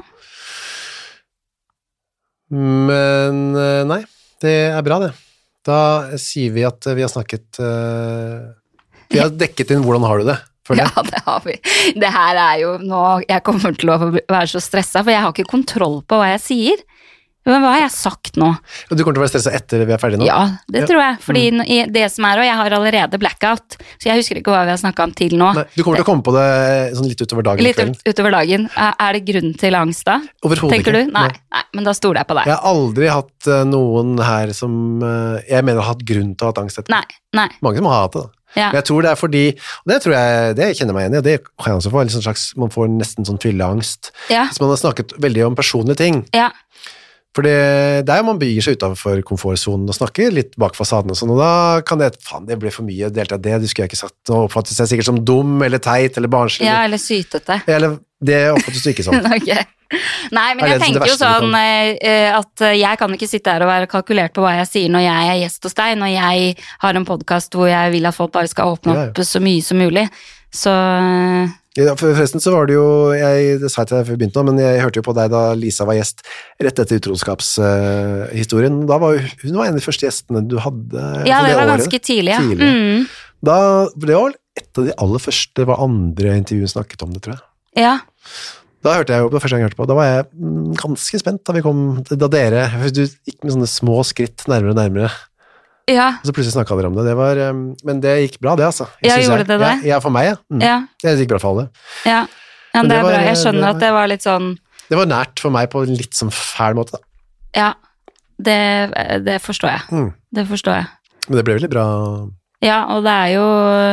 Men nei, det er bra det. Da sier vi at vi har snakket uh, vi har dekket inn hvordan har du det, føler jeg. Ja, det har vi. Det her er jo nå, jeg kommer til å være så stresset, for jeg har ikke kontroll på hva jeg sier. Men hva har jeg sagt nå? Og du kommer til å være stresset etter vi er ferdige nå? Ja, det ja. Tror jeg, fordi mm. det som er, og jeg har allerede blackout, så jeg husker ikke hva vi har snakket om til nå. Nei, du kommer til å komme på det sånn litt utover dagen. Litt ut, utover dagen. Er det grunn til angst da? Overhodet tenker ikke. Du? Nei, nei. nei, men da stoler jeg på deg. Jeg har aldri hatt noen her som, jeg mener har hatt grunn til å ha hatt angst etter. Nei, nei. Mange som har hatt det da. Ja. Men jeg tror det er fordi, og det tror jeg, det kjenner meg igjen i, og det kan jeg også få, liksom slags, man får nesten sånn fylleangst. Ja. Hvis man har snakket veldig om personlige ting. Ja. For det, det er jo man bygger seg utenfor komfortzonen og snakker litt bak fasaden og sånn, og da kan det, faen, det ble for mye delt av det, du skulle jeg ikke sagt, nå oppfattes jeg sikkert som dum, eller teit, eller barnslig. Ja, eller sytete. Eller, det oppfattes du ikke sånn. Ok. Nei, men jeg tenker jo sånn at jeg kan ikke sitte her og være kalkulert på hva jeg sier når jeg er gjest hos deg, når jeg har en podcast hvor jeg vil at folk bare skal åpne opp ja, ja. Så mye som mulig, så... Ja, forresten så var det jo, jeg, det sa jeg til deg før vi begynte nå, men jeg hørte jo på deg da Lisa var gjest rett etter utroskapshistorien. Uh, da var hun var en av de første gjestene du hadde. Ja, det, det var året. Ganske tidlig, ja. Tidlig. Mm. Da, det var et av de aller første, det var andre intervjuet snakket om det, tror jeg. Ja. Da hørte jeg jo, det første gang jeg hørte på, da var jeg ganske spent da vi kom, da dere, du gikk med sånne små skritt nærmere og nærmere. Ja. Og så plutselig snakket dere om det, det var, um, men det gikk bra det altså. Jeg ja, gjorde jeg, det det? Ja, ja, for meg ja. Mm. ja. Det gikk bra for alle. Ja, ja det, det er var, bra, jeg skjønner det var, at det var litt sånn... Det var nært for meg på en litt sånn fæl måte da. Ja, det, det forstår jeg. Mm. Det forstår jeg. Men det ble veldig bra. Ja, og det er jo,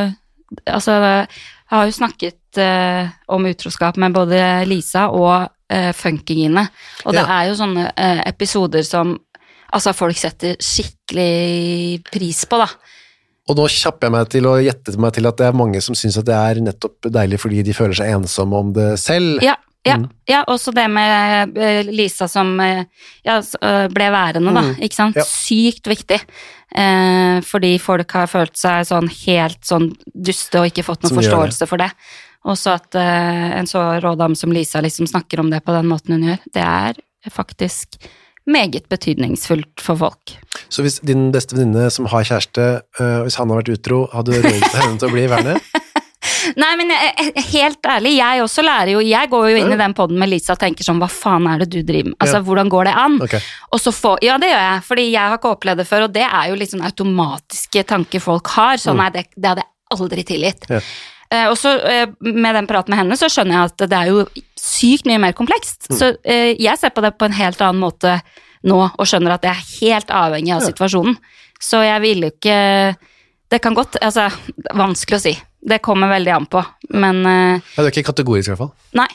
altså, jeg har jo snakket uh, om utroskap med både Lisa og uh, funkingene, og det ja. Er jo sånne uh, episoder som altså folk setter skikkelig pris på, da. Og nå kjapper jeg meg til å gjette meg til at det er mange som synes at det er nettopp deilig fordi de føler seg ensomme om det selv. Ja, ja, mm. ja også det med Lisa som ja, ble værende, da, mm. ikke sant? Ja. Sykt viktig. Eh, fordi folk har følt seg sånn helt sånn duste og ikke fått noen som forståelse for det. Og så at eh, en så rådam som Lisa liksom snakker om det på den måten hun gjør, det er faktisk... meget betydningsfullt for folk. Så hvis din beste venninne som har kjæreste, uh, hvis han har vært utro, hadde du rådet henne til å bli værende? Nei, men jeg, helt ærlig, jeg også lærer jo, jeg går jo inn ja. I den podden med Lisa og tenker sånn, hva faen er det du driver med? Altså, ja. Hvordan går det an? Okay. Og så få, ja, det gjør jeg, fordi jeg har ikke opplevd det før, og det er jo litt sånn automatiske tanker folk har, sånn, mm. nei, det, det hadde jeg aldri tilgitt. Ja. Uh, og så uh, med den praten med henne, så skjønner jeg at det er jo sykt mye mer komplekst. Mm. Så uh, jeg ser på det på en helt annen måte nå, og skjønner at det er helt avhengig av ja. Situasjonen. Så jeg vil jo ikke, det kan godt, altså, vanskelig å si. Det kommer veldig an på, men... Uh, ja, det er ikke kategorisk i hvert fall. Nei.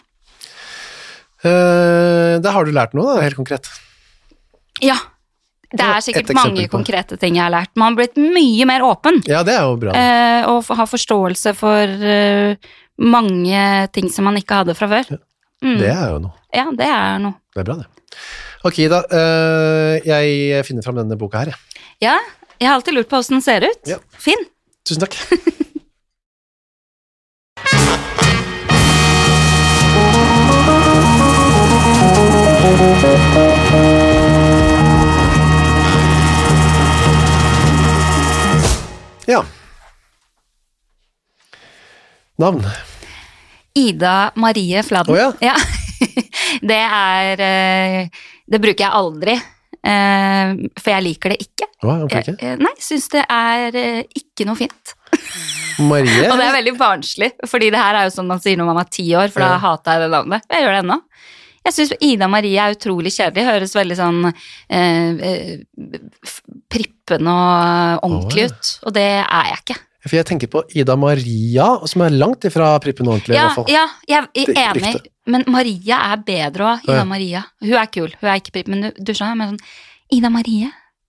Uh, da har du lært noe da, helt konkret. Ja, det er sikkert mange konkrete ting jeg har lært. Man har blitt mye mer åpen. Ja, det er jo bra. Uh, og har forståelse for uh, mange ting som man ikke hadde fra før. Ja. Mm. Det er jo noe. Ja, det er noe. Det er bra det. Ok da, uh, jeg finner frem denne boka her. Ja, jeg har alltid lurt på hvordan den ser ut. Ja. Fin. Tusen takk. Ja. Navn? Ida Marie Fladden. Å oh, ja? Ja. Det er, det bruker jeg aldri, for jeg liker det ikke. Hva, hvorfor ikke? Jeg, nei, synes det er ikke noe fint. Marie? Og det er veldig barnslig, fordi det her er jo sånn man sier når man er ti år, for da Ja. hater jeg det navnet. Jeg gjør det ennå. Jeg synes Ida Marie er utrolig kjedelig, høres veldig sånn eh, eh, prippen og ordentlig Åh, ja. ut, og det er jeg ikke. For jeg tenker på Ida Maria, som er langt ifra prippen ordentlig, Ja, i hvert fall. ja, jeg er Det- enig, rykte. men Maria er bedre også, Ida Ja. Maria. Hun er kul, hun er ikke prippen, men du, du skjønner, men sånn, Ida Marie?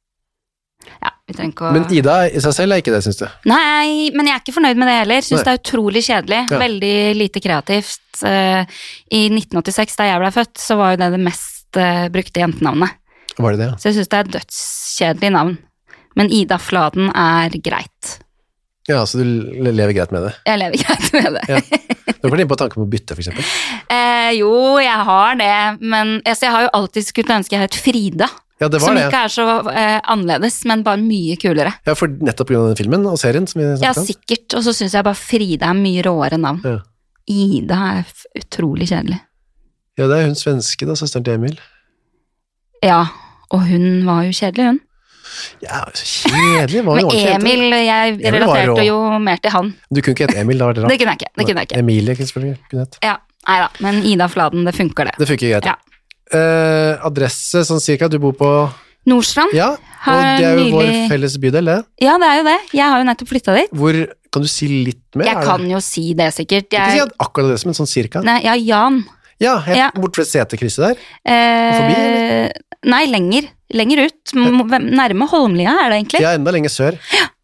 Ja, vi trenger ikke å... Men Ida i seg selv er ikke det, synes du? Nei, men jeg er ikke fornøyd med det heller. Synes Nei. det er utrolig kjedelig. Ja. Veldig lite kreativt. Eh, I nitten åttiseks, da jeg ble født, så var jo det det mest eh, brukte jentenavnet. Var det det, ja? Så jeg synes det er dødskjedelig navn. Men Ida Fladen er greit. Ja, så du lever greit med det. Jeg lever greit med det. Ja. Du kommer inn på tanken på å bytte, for eksempel. Eh, jo, jeg har det, men altså, jeg har jo alltid skulle ønske jeg het Frida. Ja, det var Som det. ikke er så eh, annerledes, men bare mye kulere. Ja, for nettopp på grunn av den filmen og serien som vi Ja, snakket om. sikkert. Og så synes jeg bare Frida er mye råere navn. Ja. Ida er f- utrolig kjedelig. Ja, det er hun svenske da, søsteren til Emil. Ja, og hun var jo kjedelig, hun. Ja, så kjedelig, var Men jo ordentlig jente. Emil, jeg Emil var relaterte rå. jo mer til han. Du kunne ikke hete Emil, da var det rart. Det kunne jeg ikke. Det kunne jeg ikke. Emilie kunne selvfølgelig kunne hete. Ja, neida, men Ida Fladen, det funker det. Det funker greit. Ja. Eh, adresse, sånn cirka, du bor på... Nordstrand? Ja, og Har det er jo vår nylig- felles bydel, det. Ja, det er jo det. Jeg har jo nettopp flyttet dit. Hvor, kan du si litt mer? Jeg Er det- kan jo si det sikkert. Ikke si Jeg, at akkurat det, men sånn cirka. nei, ja, Jan. Ja, helt Ja. bort ved setekrysset der. Eh, Forbi, eller? Nei, lenger. Lenger ut. M- Nærme Holmlia er det egentlig. Ja, enda lenger sør.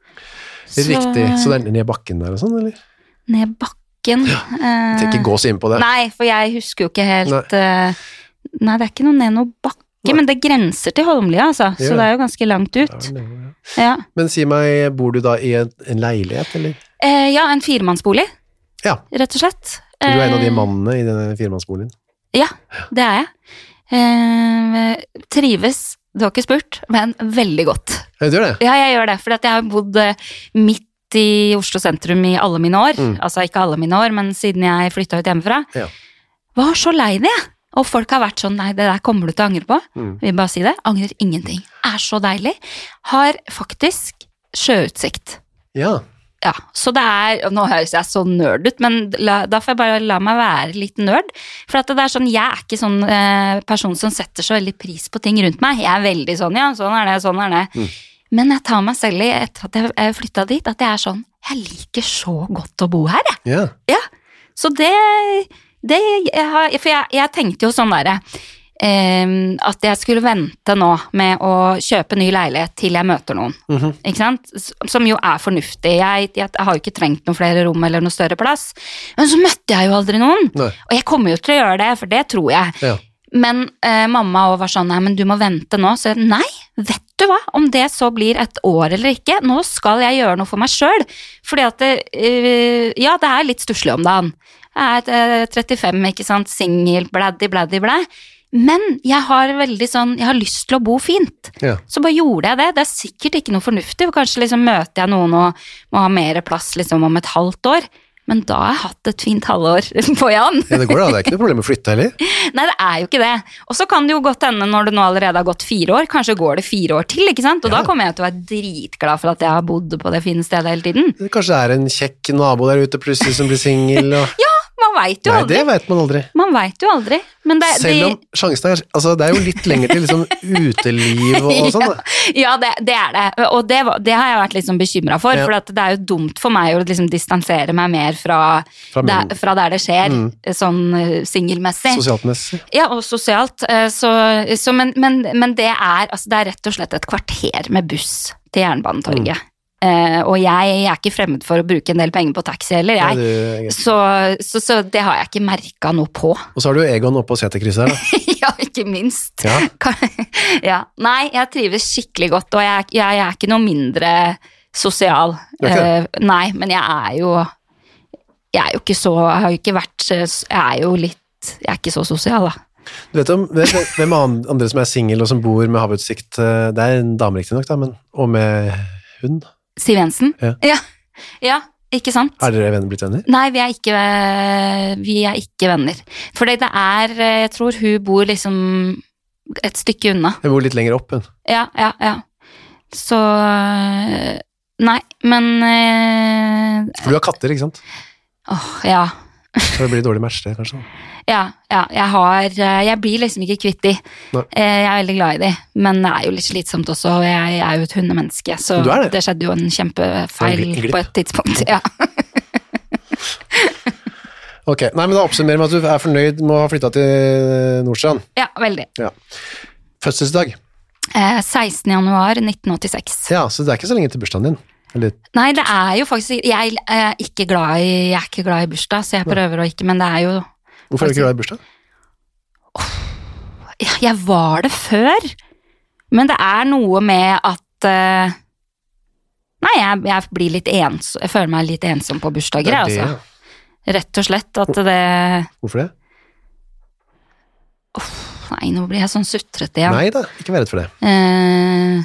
Så- Riktig, så det er ned bakken der og sånn, eller? Ned bakken. Jeg Eh, tenker ikke gå så inn på det. Nei, for jeg husker jo ikke helt Nei, nei det er ikke noe ned noe bakke, Nei. men det grenser til Holmlia, altså. Det gjør Så det det. er jo ganske langt Ja, ut. det er- Ja, Men si meg, bor du da i en, en leilighet, eller? eh, ja en firemannsbolig, Ja, rett og slett. du er en av de Eh, mannene i denne firemannsboligen. Ja, det er jeg. Eh, trives, du har ikke spurt, men veldig godt. Ja, du gjør det? Ja, jeg gjør det, for jeg har bodd eh, midt i Oslo sentrum i alle mine år. Mm. Altså ikke alle mine år, men siden jeg flyttet ut hjemmefra. Ja. Var så lei det, og folk har vært sånn, nei, det der kommer du til å angre på. Mm. Vil bare si det, angrer ingenting. Er så deilig. Har faktisk sjøutsikt. Ja, Ja, så det er, og nå høres jeg så nerd ut, men la, da får jeg bare la meg være litt nerd. For at det er sånn, jeg er ikke sånn eh, person som setter så veldig pris på ting rundt meg. Jeg er veldig sånn, ja, sånn er det, sånn er det. Mm. Men jeg tar meg selv i, etter at jeg, jeg flyttet dit, at jeg er sånn, jeg liker så godt å bo her, jeg. ja. Ja, så det, det jeg har, for jeg, jeg tenkte jo sånn der, eh, at jeg skulle vente nå med å kjøpe ny leilighet til jeg møter noen, Mhm. ikke sant? S- Som jo er fornuftig. Jeg, jeg har jo ikke trengt noen flere rom eller noe større plass, men så møtte jeg jo aldri noen, Nei. og jeg kommer jo til å gjøre det, for det tror jeg. Ja. Men eh, mamma også var sånn, nei, men du må vente nå. Så jeg, nei, vet du hva? Om det så blir et år eller ikke, nå skal jeg gjøre noe for meg selv. Fordi at det, eh, ja, det er litt stusslig om dagen. Jeg er eh, trettifem, ikke sant, single, bladdi, bladdi, blæ. Men jeg har veldig sånn, jeg har lyst til å bo fint. Ja. Så bare gjorde jeg det. Det er sikkert ikke noe fornuftig, for kanskje liksom møter jeg noen og må ha mer plass liksom om et halvt år. Men da har jeg hatt et fint halvår på Jan. Ja, det går da, det er ikke noe problem å flytte heller. Nei, det er jo ikke det. Og så kan det jo godt hende når det nå allerede har gått fire år, kanskje går det fire år til, ikke sant? Og Ja. da kommer jeg til å være dritglad for at jeg har bodd på det fine stedet hele tiden. Kanskje det er en kjekk nabo der ute plutselig som blir singel, og... Man vet jo Nei, aldri. det vet man aldri. Man vet jo aldri. Men det, Selv om sjansen er, altså det er jo litt lenger til liksom uteliv og, og sånn da. Ja, det, det er det. Og det, var- det har jeg vært litt sånn bekymret for, Ja. for at det er jo dumt for meg å liksom distansere meg mer fra, Fra menn. der, fra der det skjer, Mm. sånn eh, singelmessig. Sosialt messig. Ja, og sosialt. eh, Så, så, men, men, men det er, altså, det er rett og slett et kvarter med buss til Jernbanetorget. Mm. Eh, og jeg, jeg er ikke fremmed for å bruke en del penger på taxi heller, Ja, jeg. du, Så, så, så det har jeg ikke merket noe på. og så har du Egon oppe på seterkrysset her da. Ja, ikke minst. Ja. Ja. Nei, jeg trives skikkelig godt, og jeg, jeg, jeg er ikke noe mindre sosial. Du er ikke det? Eh, nei, men jeg er jo Jeg er jo ikke så Jeg har jo ikke vært Jeg er jo litt Jeg er ikke så sosial, da. Du vet om, vet, hvem an- andre som er single og som bor med havutsikt, eh, det er en dame riktig nok da, men, og med hund. Siv Jensen? Ja. Ja, ja, ikke sant? Er dere venner blitt venner? Nei, vi er ikke, vi er ikke venner. Fordi det er Jeg tror hun bor liksom et stykke unna. Jeg bor litt lenger opp, hun. Ja, ja, ja. Så Nei, men uh, For du har katter, ikke sant? Åh, oh, ja. Så det blir dårlig match det, kanskje? Ja, ja, jeg har Jeg blir liksom ikke kvitt de. Nei. Jeg er veldig glad i de, men det er jo litt slitsomt også, og jeg er jo et hundemenneske, så det. det skjedde jo en kjempefeil en på et tidspunkt. Ja. Ok, nei, men da oppsummerer vi at du er fornøyd med å ha flyttet til Nordstrand. Ja, veldig. Ja. Fødselsdag? Eh, sekstende januar nitten åttiseks. Ja, så det er ikke så lenge til bursdagen din? Eller? Nei, det er jo faktisk Jeg er ikke glad i, jeg er ikke glad i bursdag, så jeg prøver å ikke, men det er jo Hvorfor er du ikke glad i bursdag? Oh, jeg var det før, men det er noe med at uh, Nei, jeg, jeg blir litt ensom, jeg føler meg litt ensom på bursdager, det altså. Ja. Rett og slett at det Hvorfor det? Oh, nei, nå blir jeg sånn sutrete igjen. Nei da, ikke vær redd for det. Uh,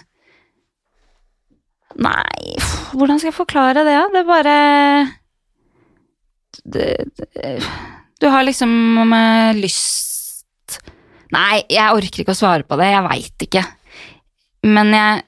nei, hvordan skal jeg forklare det? Det er bare det, det, Du har liksom uh, lyst Nei, jeg orker ikke å svare på det, jeg vet ikke. Men jeg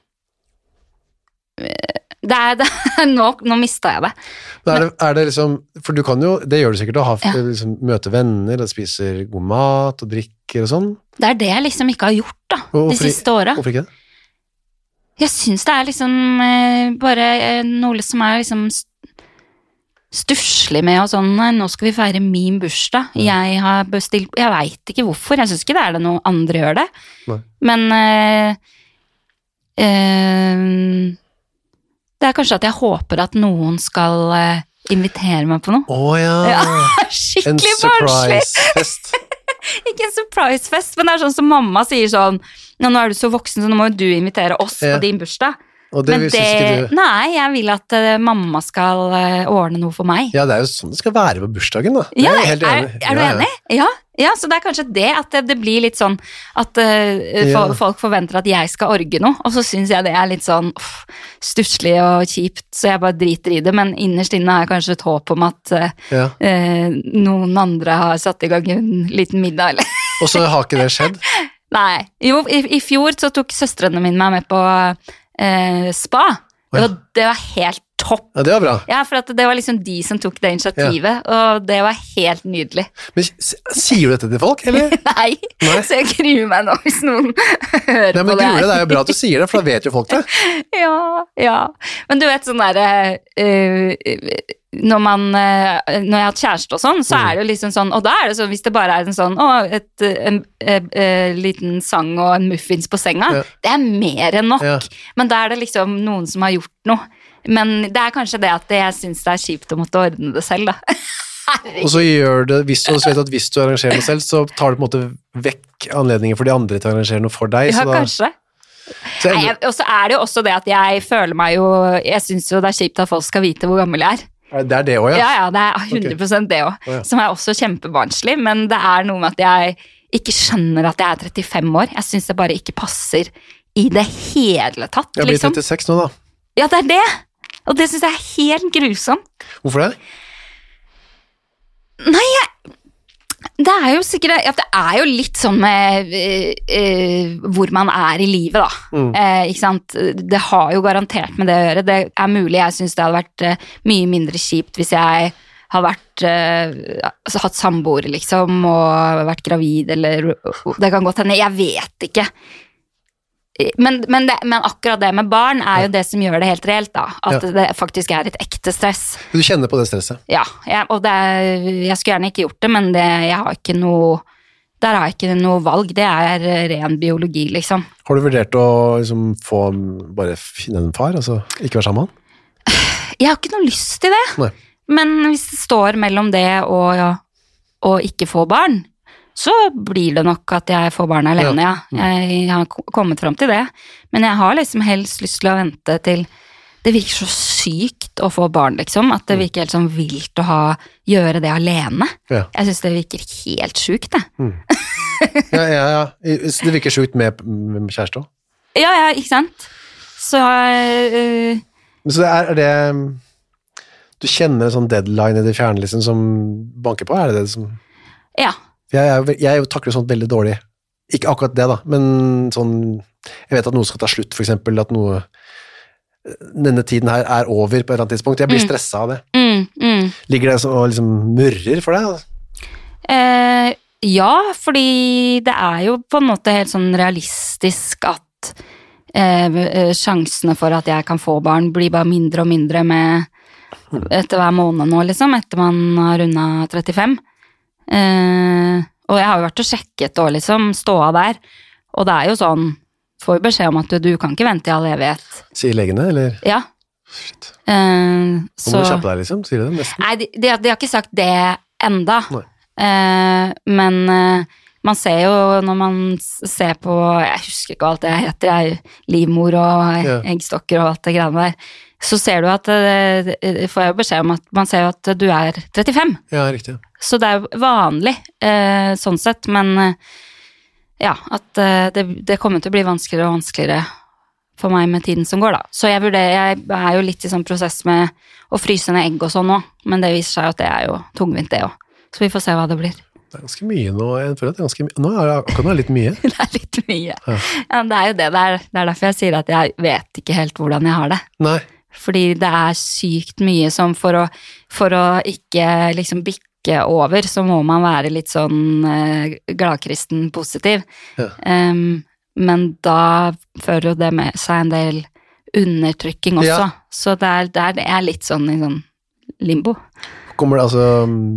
Det er det, nå, nå mistet jeg det. Er det. Er det liksom, for du kan jo, det gjør du sikkert, å ha, Ja. liksom, møte venner, og spiser god mat, og drikker og sånn. Det er det jeg liksom ikke har gjort da, de Hvorfor- siste åra. Hvorfor ikke det? Jeg synes det er liksom eh, bare eh, noe som er liksom st- stusslig med og sånn, nei, nå skal vi feire min bursdag. Jeg har bestilt, jeg vet ikke hvorfor, jeg synes ikke det er det noe andre gjør det. Nei. Men eh, eh, det er kanskje at jeg håper at noen skal eh, invitere meg på noe. Åja, Ja, en skikkelig barnslig. surprise-fest. Ikke en surprise-fest, men det er sånn som mamma sier sånn, nå er du så voksen, så nå må jo du invitere oss Ja. på din bursdag. Og det Men synes ikke det, du... nei, jeg vil at uh, mamma skal uh, ordne noe for meg. Ja, det er jo sånn det skal være på bursdagen da. Det Ja, jeg er, helt er, enig. du Ja, ja. enig? Ja, ja, så det er kanskje det at det, det blir litt sånn at uh, Ja. fol- folk forventer at jeg skal orge noe, og så synes jeg det er litt sånn uff, stusslig og kjipt, så jeg bare driter i det, men innerst inne har jeg kanskje et håp om at uh, Ja. uh, noen andre har satt i gang en liten middag, eller? Og så har ikke det skjedd. Nei, jo, i, i fjor så tok søstrene mine meg med på uh, spa. Det var, det var helt topp. Ja, det var bra. Ja, for at det var liksom de som tok det initiativet, og det var helt nydelig. Men s- sier du dette til folk, eller? Nei, Nei. så jeg gruer meg nå hvis noen hører Nei, men på det gruer det, det her. er jo bra at du sier det, for da vet jo folk det. Ja, ja. Men du vet sånn derre uh, når man uh, Når jeg har hatt kjæreste og sånn, så Mm. er det jo liksom sånn, og da er det sånn, hvis det bare er en sånn, å, et, en, en, en liten sang og en muffins på senga, Ja. det er mer enn nok. Ja. Men da er det liksom noen som har gjort noe. Men det er kanskje det at jeg synes det er kjipt å måtte ordne det selv, da. Og så gjør det, hvis du, så vet du at hvis du arrangerer noe selv, så tar du på en måte vekk anledningen for de andre til å arrangere noe for deg. Ja, så da, kanskje. så Nei, ender- jeg- og så er det jo også det at jeg føler meg jo, jeg synes jo det er kjipt at folk skal vite hvor gammel jeg er. det er det også, ja. Ja, ja, det er hundre prosent det også, Å, ja. som er også kjempebarnslig, men det er noe med at jeg ikke skjønner at jeg er trettifem år. Jeg synes det bare ikke passer i det hele tatt, Jeg blir liksom. trettiseks nå da. Ja, det er det. Og det synes jeg er helt grusomt. Hvorfor det? Nei, jeg, det er jo sikkert, ja, det er jo litt sånn med eh, eh, hvor man er i livet, da. Mm. Eh, ikke sant? Det har jo garantert med det å gjøre. Det er mulig jeg synes det hadde vært eh, mye mindre kjipt hvis jeg har vært, eh, altså, hatt samboer, liksom, og vært gravid, eller det kan godt hende, jeg vet ikke. Men, men, det, men akkurat det med barn er jo det som gjør det helt reelt, da. At Ja. det faktisk er et ekte stress. Du kjenner på det stresset. Ja, jeg, og det er, jeg skulle gjerne ikke gjort det, men det, jeg har ikke noe, der har jeg ikke noe valg. Det er ren biologi, liksom. Har du vurdert å liksom, få bare finne en far, altså ikke være sammen med han? Jeg har ikke noe lyst til det. Nei. Men hvis det står mellom det og, ja, og ikke få barn, så blir det nok at jeg får barn alene, ja. Ja. Jeg har ko- kommet frem til det. Men jeg har liksom helst lyst til å vente til det virker så sykt å få barn, liksom. At det virker helt sånn vilt å ha, gjøre det alene. Ja. Jeg synes det virker helt sykt, det. Ja, ja, ja. Så det virker sjukt med, med kjæreste også. Ja, ja, ikke sant? Så øh, Men så er, er det du kjenner en sånn deadline i det fjerne liksom, som banker på, er det det som ja. jeg, er, jeg takler sånt veldig dårlig, ikke akkurat det da, men sånn, jeg vet at noe skal ta slutt, for eksempel at noe denne tiden her er over på et eller annet tidspunkt. Jeg blir mm. stresset av det. Mm, mm. Ligger det og liksom murrer for deg? Eh, ja, fordi det er jo på en måte helt sånn realistisk at eh, sjansene for at jeg kan få barn blir bare mindre og mindre med etter hver måned nå, liksom, etter man har rundet trettifem. Eh, og jeg har jo vært og sjekket og liksom ståa der, og det er jo sånn, får beskjed om at du, du kan ikke vente i all evighet. Sier legene, eller? Ja. Shit. Eh, så... Må du kjappe deg, liksom? Sier de det nesten? Nei, de, de, de har ikke sagt det enda. Nei. Eh, men eh, man ser jo når man ser på, jeg husker ikke alt det heter, jeg, livmor og Ja. eggstokker og alt det greiene der, så ser du at, eh, får jeg jo beskjed om at man ser jo at du er trettifem. Ja, riktig. Så det er jo vanlig, eh, sånn sett, men eh, ja, at eh, det, det kommer til å bli vanskeligere og vanskeligere for meg med tiden som går da. Så jeg, vurderer, jeg er jo litt i sånn prosess med å fryse ned egg og sånn nå, men det viser seg at det er jo tungvint det også. Så vi får se hva det blir. Det er ganske mye nå. Jeg føler at det er ganske mye. Nå er det akkurat nå litt mye. Det er litt mye. Ja. Ja, det er jo det. Det er, det er derfor jeg sier at jeg vet ikke helt hvordan jeg har det. Nei. Fordi det er sykt mye som for å, for å ikke liksom bikke over, så må man være litt sånn eh, gladkristen positiv. Ja. Um, men da fører jo det med seg en del undertrykking også. Ja. Så det er, det, er, det er litt sånn i sånn limbo. Kommer det altså...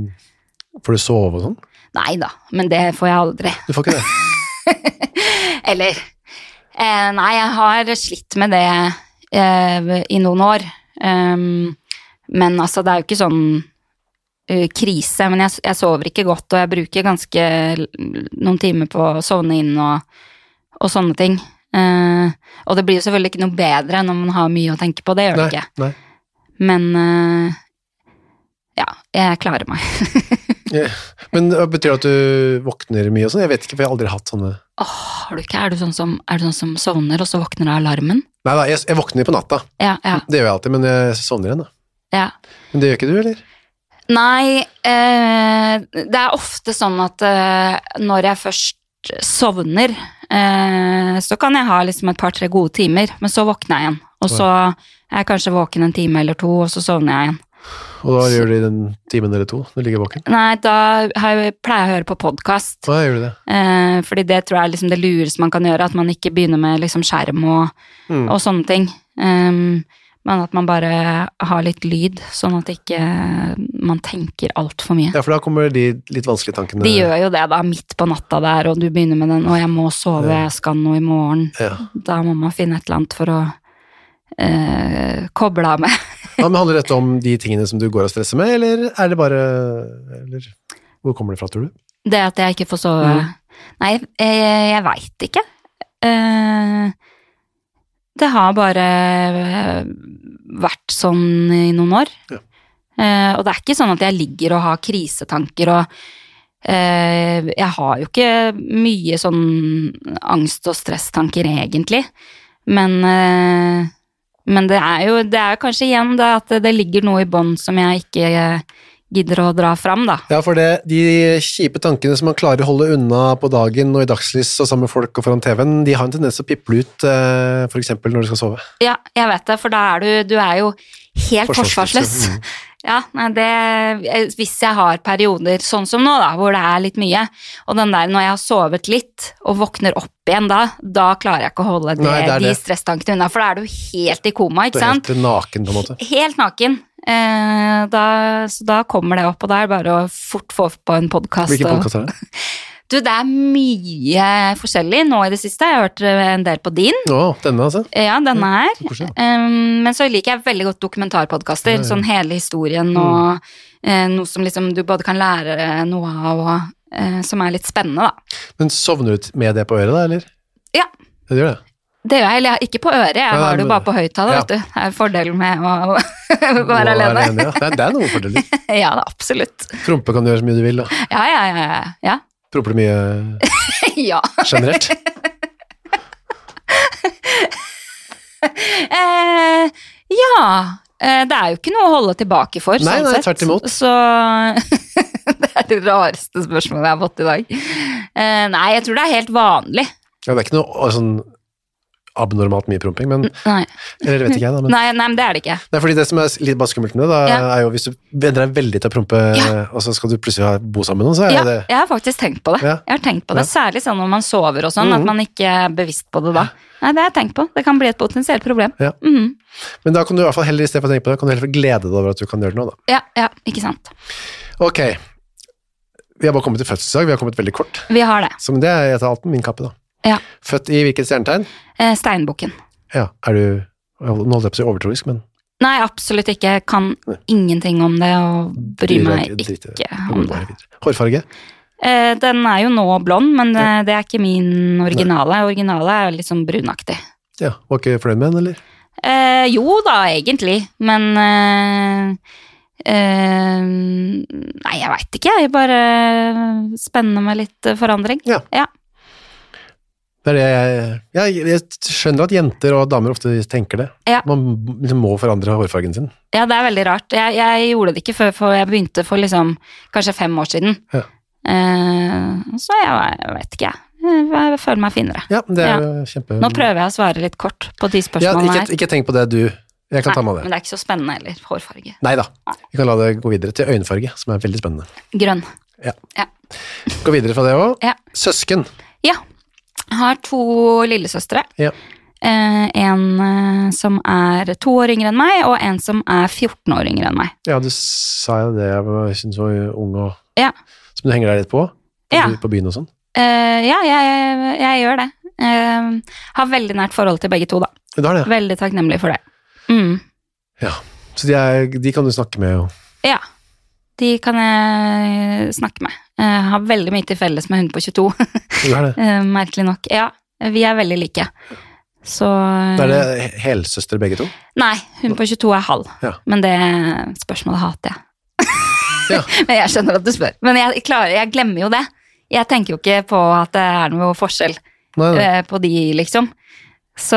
Får du sove og sånn? Nei da, men det får jeg aldri. Du får ikke det? Eller, eh, nei, jeg har slitt med det eh, i noen år. Um, men altså, det er jo ikke sånn uh, krise, men jeg, jeg sover ikke godt, og jeg bruker ganske noen timer på å sovne inn og, og sånne ting. Uh, og det blir jo selvfølgelig ikke noe bedre når man har mye å tenke på, det gjør det nei, ikke. Nei. Men uh, ja, jeg klarer meg. Ja. Men det betyr at du våkner mye og sånn? Jeg vet ikke, for jeg har aldri hatt sånne... Åh, har du ikke? Er du sånn som, er du sånn som sovner, og så våkner av alarmen? Nei da, jeg, jeg våkner på natta. Ja, ja. Det gjør jeg alltid, men jeg sovner igjen da. Ja. Men det gjør ikke du, eller? Nei, eh, det er ofte sånn at eh, når jeg først sovner, eh, så kan jeg ha liksom et par-tre gode timer, men så våkner jeg igjen. Og så er jeg kanskje våken en time eller to, og så sovner jeg igjen. Og da gjør du det i den timen eller to, når du ligger våken? Nei, da har jeg, pleier jeg å høre på podcast. Hva gjør du det? Eh, fordi det tror jeg er liksom det lureste man kan gjøre, at man ikke begynner med liksom skjerm og, Mm. og sånne ting. Um, men at man bare har litt lyd, sånn at ikke man tenker alt for mye. Ja, for da kommer de litt vanskelige tankene. De gjør jo det da, midt på natta der, og du begynner med den, og jeg må sove, jeg skal nå i morgen. Ja. Da må man finne et eller annet for å eh, koble av med. Ja, men handler dette om de tingene som du går og stresser med, eller er det bare... Eller, hvor kommer det fra, tror du? Det at jeg ikke får sove... Mm. Nei, jeg, jeg vet ikke. Eh, det har bare vært sånn i noen år. Ja. Eh, og det er ikke sånn at jeg ligger og har krisetanker, og eh, jeg har jo ikke mye sånn angst- og stresstanker egentlig. Men... Eh, Men det er jo det er kanskje igjen da, at det ligger noe i bånd som jeg ikke gidder å dra fram, da. Ja, for det, de kjipe tankene som man klarer å holde unna på dagen og i dagslys og sammen med folk og foran T V-en, de har en tendens til å piple ut, eh, for eksempel når du skal sove. Ja, jeg vet det, for da er du, du er jo helt forsvarsløs. Mm. Ja, nei, det, hvis jeg har perioder sånn som nå da, hvor det er litt mye, og den der når jeg har sovet litt og våkner opp igjen da, da klarer jeg ikke å holde det, Nei, det de det. stresstankene unna, for da er du helt i koma, Du ikke er sant? helt naken på en måte. Helt naken. Eh, da, så da kommer det opp, og da er det bare å fort få på en podcast. Hvilken og- podcast er det? Du, det er mye forskjellig nå i det siste. Jeg har hørt en del på din. Å, denne altså. Ja, denne her. koselig. Um, men så liker jeg veldig godt dokumentarpodcaster, Ja, ja. sånn hele historien og eh, noe som liksom du både kan lære noe av, og eh, som er litt spennende, da. Men sovner du med det på øret da, eller? Ja. Ja, det gjør det. Det gjør jeg, eller ikke på øret, jeg Nei, har det jo men- bare på høyttaler, Ja. vet du. Det er fordelen med å, å Å være alene. ja. Det er, det er noen fordeler. Ja, det er absolutt. Prompe kan du gjøre så mye du vil da. Ja, ja, ja, ja. Ja. Promper du mye ja. generelt? Eh, ja, eh, det er jo ikke noe å holde tilbake for, Nei, sånn nei, sett. tvert imot. Så det er det rareste spørsmålet jeg har fått i dag. Eh, nei, jeg tror det er helt vanlig. Ja, det er ikke noe sånn abnormalt mye promping, men Nei. eller det vet ikke jeg da, men Nei, nei, men det er det ikke. Nei, fordi det som er litt bare skummelt med det, da, Ja. er jo hvis du vender deg veldig til å prompe, Ja. og så skal du plutselig ha bo sammen med noen, så er Ja, det jeg har faktisk tenkt på det. Ja. Jeg har tenkt på det, Ja. særlig sånn når man sover og sånn, Mhm. at man ikke er bevisst på det da. Nei, det har jeg tenkt på. Det kan bli et potensielt problem. Ja. Mhm. Men da kan du i hvert fall heller, i stedet for å tenke på det, kan du heller glede deg over at du kan gjøre det nå, da. Ja, ja, ikke sant. Ok, vi har bare kommet til fødselsdag, vi har kommet veldig kort, Vi har det. så men det er etter alt med min kappe da. Ja. Født i hvilket stjernetegn? Eh, Steinbukken. Ja, er du, nå holdt jeg på å si overtroisk, men Nei, absolutt ikke. Jeg kan Nei. ingenting om det, og bryr meg Drit- drit- ikke om det. Hårfarge? Eh, den er jo nå blond, men eh, det er ikke min originale. Originale er litt sånn brunaktig. Ja, var ikke fornøyd med den, eller? Eh, jo da, egentlig, men eh, eh, Nei, jeg veit ikke, jeg. Bare spennende med litt eh, forandring. Ja. Ja. Det er det jeg, jeg, jeg skjønner at jenter og damer ofte tenker det. Ja. Man liksom må forandre hårfargen sin. Ja, det er veldig rart. Jeg, jeg gjorde det ikke før for jeg begynte for liksom kanskje fem år siden. Ja. Eh, så jeg, jeg vet ikke, jeg. Jeg, jeg føler meg finere. Ja, det er jo kjempe... Nå prøver jeg å svare litt kort på de Ja, spørsmålene ikke, her. ikke tenk på det du... Jeg kan ta med men det. det er ikke så spennende heller. Hårfarge. Neida, vi kan la det gå videre til øynfarge, som er veldig spennende. Grønn. Ja. Ja. Gå videre fra det også. Ja. Søsken. Ja. Jeg har to lillesøstre. Ja. Eh, en eh, som er to år yngre enn meg, og en som er fjorten år yngre enn meg. Ja, du sa jo det, jeg var- jeg synes du var ung og... Ja. Som du henger deg litt på, på, Ja. by- på byen og sånn. Eh, ja, jeg, jeg gjør det. Eh, har veldig nært forhold til begge to, da. Du har det, ja. Veldig takknemlig for det. Mm. Ja. Så de, er, de kan du snakke med, og... Ja, de kan jeg snakke med. Jeg har veldig mye til felles med hun på tjueto, Du har det. eh, merkelig nok. Ja, vi er veldig like. Så... Da er det helsøster begge to? Nei, hun på tjueto er halv, Ja. men det spørsmålet hater jeg. Ja. Men jeg skjønner at du spør. Men jeg, klarer, jeg glemmer jo det. Jeg tenker jo ikke på at det er noe forskjell Nei, nei. eh, på de, liksom. Så...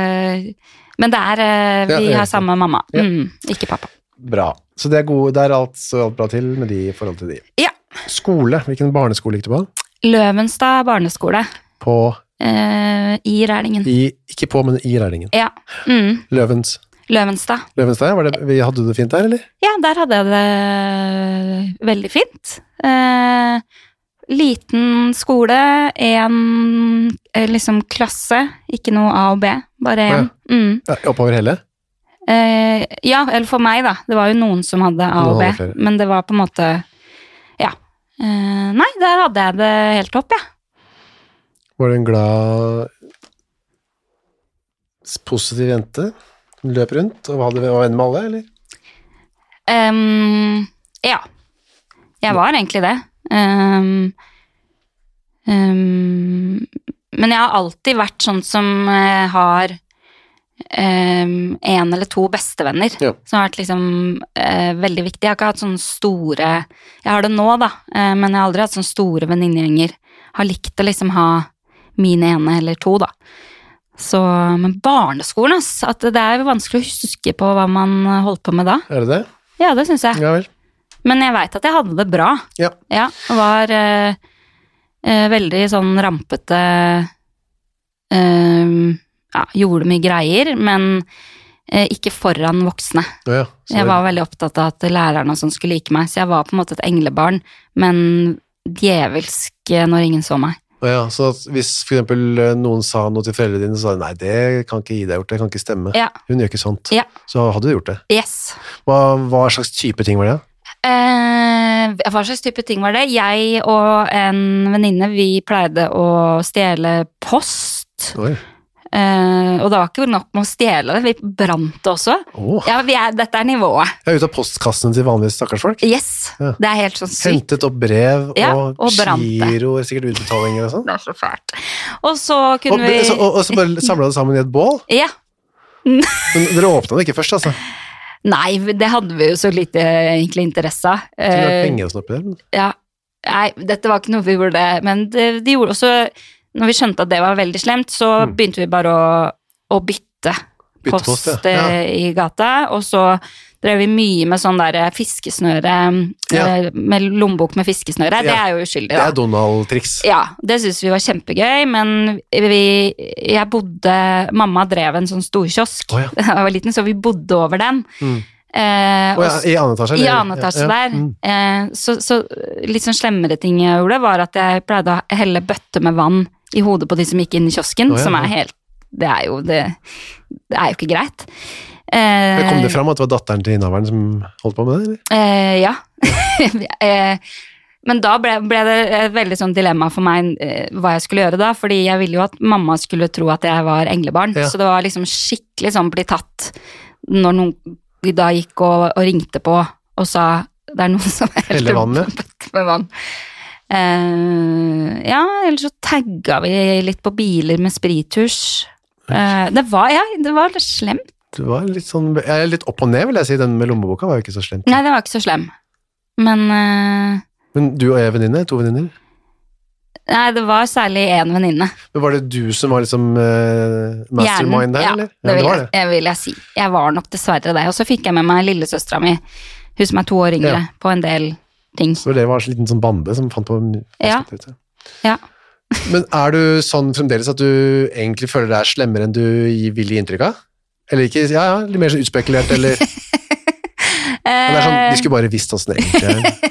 Men det er... eh, Ja, Vi det er har riktig. samme mamma, Ja. mm, ikke pappa. Bra. Så det er, gode, det er alt, så alt bra til med de i forhold til de. Ja. Skole. Hvilken barneskole gikk du på? Løvenstad barneskole På... eh, i Rælingen. I, ikke på, men i Rælingen. Ja, mm, Løvens. Løvenstad. Løvenstad, var det, vi hadde du det fint der, eller? Ja, der hadde jeg det veldig fint. Eh, liten skole, en eh, liksom klasse, ikke noe A og B, bare en. Mm. Ja, oppover hele? Eh, ja, eller for meg da, det var jo noen som hadde A og Noen B, hadde flere. men det var på en måte, ja. Eh, nei, der hadde jeg det helt topp, ja. Var du en glad, positiv jente? Som løp rundt og hadde var venn med alle, eller? Ehm, ja, jeg var egentlig det. Ehm, ehm, men jeg har alltid vært sånn som eh, har ehm, en eller to bestevenner, Ja. som har vært liksom eh, veldig viktig. Jeg har ikke hatt sånne store, jeg har det nå da, eh, men jeg har aldri hatt sånne store venninnegjenger. Har likt å liksom ha mine ene eller to da. Så, men barneskolen, ass, at det er jo vanskelig å huske på hva man holdt på med da. Er det det? Ja, det synes jeg. Ja vel. Men jeg vet at jeg hadde det bra. Ja. Ja, og var eh, eh, veldig sånn rampete, eh, ja, gjorde mye greier, men eh, ikke foran voksne. Ja, ja. Så Jeg det- var veldig opptatt av at lærerne og sånn skulle like meg, så jeg var på en måte et englebarn, men djevelsk eh, når ingen så meg. Ja, så at hvis for eksempel eh, noen sa noe til foreldrene dine, så sa de, nei, det kan ikke gi deg gjort, det kan ikke stemme. Ja, Hun gjør ikke sånt. Ja. Så hadde du gjort det. yes. Hva, hva slags type ting var det? Eh, hva slags type ting var det? Jeg og en venninne, vi pleide å stjele post. Oi. Eh, og det var ikke nok med å stjele det, vi brant det også. Åh. Ja, vi er, dette er nivået. Jeg er ute av postkassene til vanlige stakkarsfolk. Yes, Ja. det er helt sånn sykt. Hentet opp brev Ja, og, og brant det. giroer, sikkert utbetalinger og sånn. Det er så fælt. Og så Og, kunne vi... så, og, og så bare samlet det sammen i et bål. Ja, Men dere åpnet det ikke først, altså. nei, det hadde vi jo så lite egentlig interesse av. Så det er Eh, penger og sånn oppi der. men- ja, nei, dette var ikke noe vi gjorde, men det, de gjorde også, når vi skjønte at det var veldig slemt, så Mm. begynte vi bare å, å bytte byttepost Byttepost, ja. Ja. i gata, og så drev vi mye med sånn der fiskesnøre, Ja. eh, med lommebok med fiskesnøre. Det Ja. er jo uskyldig, Det da. er Donald-triks. Ja, det synes vi var kjempegøy, men vi, jeg bodde, mamma drev en sånn storkiosk, Å, ja. da jeg var liten, så vi bodde over den. Mm. Eh, Å, ja, og s- I annen etasje? I eller? annen etasje Ja, ja. der. Mm. Eh, så, så litt sånn slemmere ting jeg gjorde, var at jeg pleide å helle bøtte med vann i hodet på de som gikk inn i kiosken, Å, ja, som ja. er helt, det er jo, det, det er jo ikke greit. Men kom det Eh, fram at det var datteren til innehaveren som holdt på med det, eller? eh, ja. eh, men da ble, ble det et veldig sånn dilemma for meg eh, hva jeg skulle gjøre da, fordi jeg ville jo at mamma skulle tro at jeg var englebarn, Ja. så det var liksom skikkelig sånn bli tatt når noen da gikk og, og ringte på og sa, det er noen som Helle vann med? bøtte med vann. Eh, ja, eller så tagga vi litt på biler med sprittusj. Eh, det var, ja, det var litt slemt. Du var litt sånn, jeg er litt opp og ned, vil jeg si. Den med lommeboka var jo ikke så slemt. Nei, det var ikke så slem. Men eh, Men du og jeg er venninne? To venninner? nei, det var særlig én venninne. Men var det du som var liksom uh, mastermind der, ja, eller? det, vil var jeg, jeg, vil jeg si. Jeg var nok dessverre det. Og så fikk jeg med meg lillesøstera mi, hun som er to år yngre, Ja. på en del ting. Så det var en liten sånn bande som fant på Ja. Ja. Men er du sånn fremdeles at du egentlig føler deg slemmere enn du vil gi inntrykk av? Eller ikke, ja, ja, litt mer sånn utspekulert, eller Men det er sånn, de skulle bare visst åssen det egentlig er.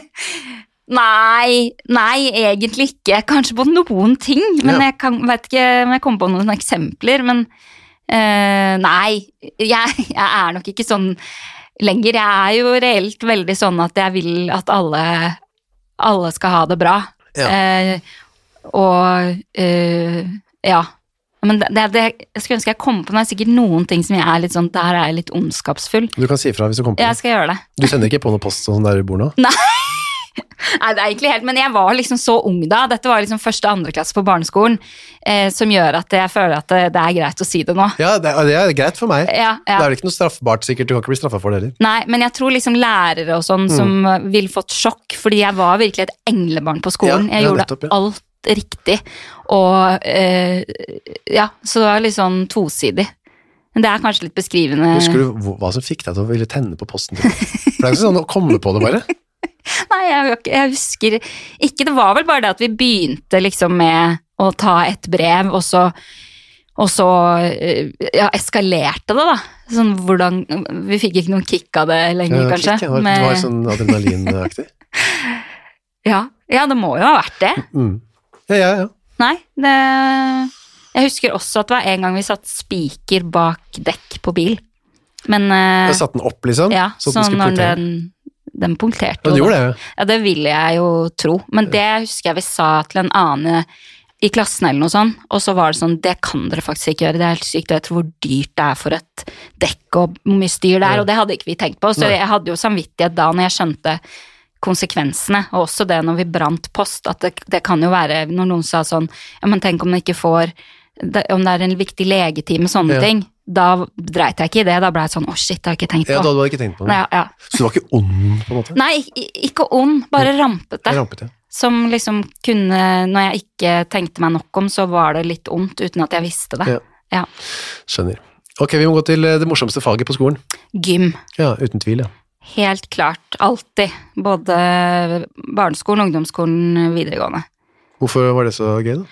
Nei, nei, egentlig ikke. Kanskje på noen ting, men Ja. jeg kan, vet ikke om jeg kommer på noen eksempler. Men eh, nei, jeg, jeg er nok ikke sånn lenger. Jeg er jo reelt veldig sånn at jeg vil at alle, alle skal ha det bra. Ja. Eh, og eh, ja. Men det, det, det, jeg skulle ønske jeg kom på, men det er sikkert noen ting som jeg er litt sånn, der er jeg litt ondskapsfull. Du kan si ifra hvis du kommer på Jeg det. skal gjøre det. Du sender ikke på noe post sånn der du bor nå? Nei, det er egentlig helt, men jeg var liksom så ung da, dette var liksom første og andre klasse på barneskolen, eh, som gjør at jeg føler at det, det er greit å si det nå. Ja, det, er- det er greit for meg. Ja, Det ja. er vel ikke noe straffbart, sikkert. Du kan ikke bli straffet for det heller. Nei, men jeg tror liksom lærere og sånn som vil fått sjokk, fordi jeg var virkelig et englebarn på skolen. Ja, Jeg ja, gjorde nettopp, ja. alt riktig, og eh, ja, så det var litt sånn tosidig. Men det er kanskje litt beskrivende. Husker du hva- hva som fikk deg til å ville tenne på posten? Til? For det er ikke sånn å komme på det bare. Nei, jeg, jeg husker ikke, det var vel bare det at vi begynte liksom med å ta et brev, og så, og så eh, ja, eskalerte det da. Sånn hvordan, vi fikk ikke noen kick av det lenger, Ja, kanskje. klikk, ja. Det med- var sånn adrenalinaktig. ja, ja, det må jo ha vært det. Mm. Ja, ja, ja. Nei, det, jeg husker også at det var en gang vi satt spiker bak dekk på bil. Men eh, Jeg satte den opp, liksom. ja, så så at den skulle når punktere. den, den punkterte Ja, den jo da. gjorde det. Ja, det vil jeg jo tro. Men det husker jeg vi sa til en annen i klassen eller noe sånt, og så var det sånn, det kan dere faktisk ikke gjøre, det er helt sykt, og jeg tror hvor dyrt det er for et dekk og hvor mye styr det er, Ja. og det hadde ikke vi tenkt på, så Nei. jeg hadde jo samvittighet da når jeg skjønte konsekvensene, og også det når vi brant post, at det, det kan jo være, når noen sa sånn, ja, men tenk om det ikke får, det, om det er en viktig legetime, sånne Ja. ting, da dreit jeg ikke i det, da ble jeg sånn, åh shit, det har jeg ikke tenkt Ja, på. da hadde du ikke tenkt på det. Nei, ja. Så du var ikke ond, på en måte? Nei, ik- ikke ond, bare rampete. Rampete. Som liksom kunne, når jeg ikke tenkte meg nok om, så var det litt ondt uten at jeg visste det. Ja. Ja. Skjønner. Ok, vi må gå til eh, det morsomste faget på skolen. Gym. Ja, uten tvil, ja. Helt klart. Alltid. Både barneskolen, ungdomsskolen, videregående. Hvorfor var det så gøy, da?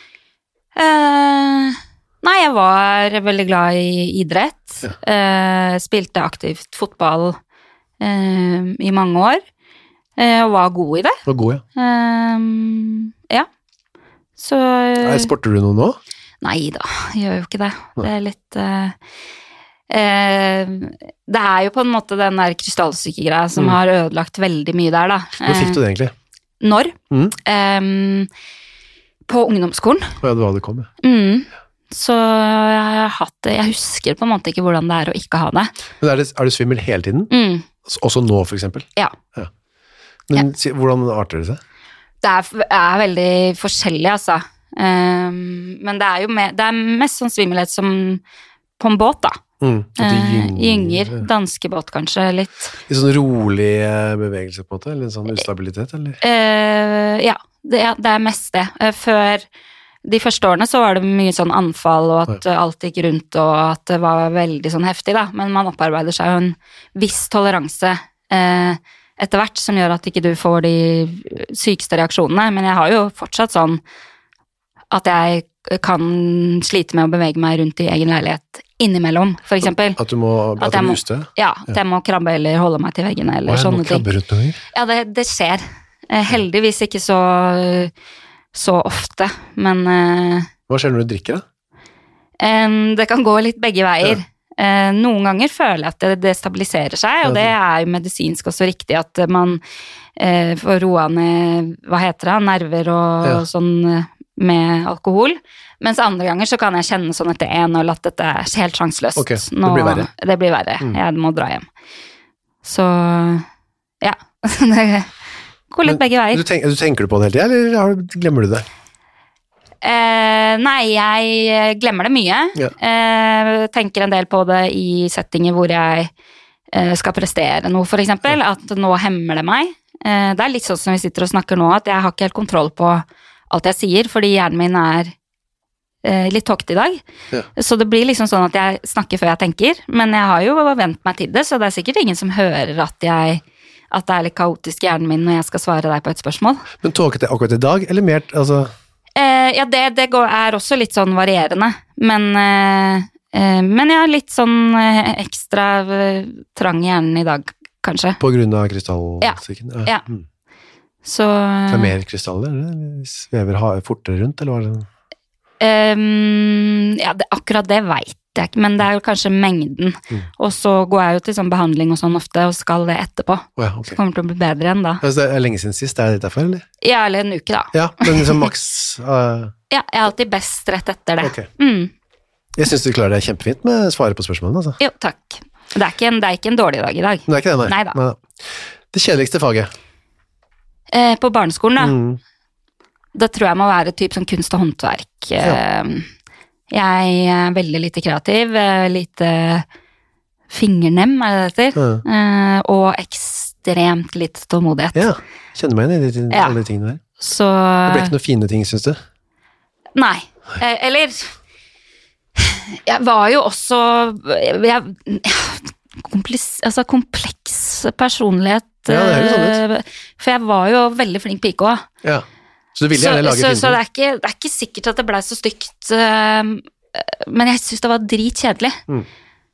Eh, nei, jeg var veldig glad i idrett. Ja. Eh, spilte aktivt fotball eh, i mange år, eh, og var god i det. Du var god, ja. Eh, ja. Så Nei, sporter du noe nå? Nei da, jeg gjør jo ikke det. Det er litt eh, eh, Det er jo på en måte den der krystallstykkegreia som Mm. har ødelagt veldig mye der, da. Hvor fikk du det egentlig? Eh, når? Mm. Eh, på ungdomsskolen. Å ja, det var det kom, ja. Mm. Så jeg har hatt det. Jeg husker på en måte ikke hvordan det er å ikke ha det. Men er, det, er du svimmel hele tiden? Mm. Også nå, for eksempel? Ja. Men si- hvordan arter det seg? Det er, er veldig forskjellig, altså. Um, men det er jo med, det er mest sånn svimmelhet som på en båt, da. Mm, at Eh, du gynger. Danskebåt, kanskje, litt. I sånn rolig eh, bevegelse, på en måte? Eller en sånn ustabilitet, eller? Eh, ja, det, er- det er mest det. Eh, før, de første årene så var det mye sånn anfall, og at ja. alt gikk rundt, og at det var veldig sånn heftig, da. Men man opparbeider seg jo en viss toleranse eh, etter hvert, som gjør at ikke du får de sykeste reaksjonene. Men jeg har jo fortsatt sånn at jeg kan slite med å bevege meg rundt i egen leilighet innimellom, for eksempel. At du må, at at du må juste? Ja, at jeg må krabbe eller holde meg til veggene, eller Åh, sånne ting. Krabbe rundt noen? Ja, det, det skjer. Eh, heldigvis ikke så, så ofte, men... Eh, Hva skjer når du drikker, da? Eh, det kan gå litt begge veier. Ja. Eh, noen ganger føler jeg at det, det stabiliserer seg, og det er jo medisinsk også riktig at man eh, får roa ned, hva heter det, nerver og, ja. og sånn med alkohol. Mens andre ganger så kan jeg kjenne sånn etter en øl at dette er helt sjanseløst. Ok, det blir verre. Det blir verre. Mm. Jeg må dra hjem. Så, ja. Det går litt Men, begge veier. Du, tenk, du tenker du på det hele tiden, eller glemmer du det? Eh, nei, jeg glemmer det mye. Ja. Eh, tenker en del på det i settinger hvor jeg eh, skal prestere noe, for eksempel. Ja. At nå hemmer det meg. Eh, det er litt sånn som vi sitter og snakker nå, at jeg har ikke helt kontroll på alt jeg sier, fordi hjernen min er eh, litt tokt i dag. Ja. Så det blir liksom sånn at jeg snakker før jeg tenker, men jeg har jo vent meg til det, så det er sikkert ingen som hører at jeg at det er litt kaotisk i hjernen min når jeg skal svare deg på et spørsmål. Men tåket det akkurat i dag, eller mer, altså... Eh, ja, det, det går, er også litt sånn varierende, men, eh, eh, men jeg har litt sånn eh, ekstra eh, trang i hjernen i dag, kanskje. På grunn av krystallsyken? Ja. ja. Mm. Så... Det er mer krystaller, eller svever fortere rundt, eller hva er det? Um, ja, det, akkurat det vet jeg ikke, men det er jo kanskje mengden. Mm. Og så går jeg jo til sånn behandling og sånn ofte, og skal det etterpå. Oh ja, okay. Så kommer det til å bli bedre igjen da. Altså, det er lenge siden sist, er det derfor, eller? Ja, eller en uke da. Ja, men liksom maks... Uh... ja, jeg er alltid best rett etter det. Okay. Mm. Jeg synes du klarer deg kjempefint med svaret på spørsmålene, altså. Jo, takk. Det er ikke en, det er ikke en dårlig dag i dag. Det er ikke det, nei. Neida. Neida. Det kjedeligste faget? Eh, på barneskolen da. Mm. Da tror jeg må være typ sånn kunst og håndverk. Ja. Jeg er veldig lite kreativ, lite fingernem, er det det heter, ja. Og ekstremt litt tålmodighet. Ja, kjenner meg igjen i de, ja. alle de tingene der. Så... Det ble ikke noen fine ting, synes du? Nei, eller... Jeg var jo også... Jeg, komplis, altså kompleks personlighet. Ja, det er jo sånn ut. For jeg var jo veldig flink pike også. Ja. Så du ville gjerne lage så, fint? Så det er, ikke, det er ikke sikkert at det ble så stygt, uh, men jeg synes det var dritkjedelig. Mm.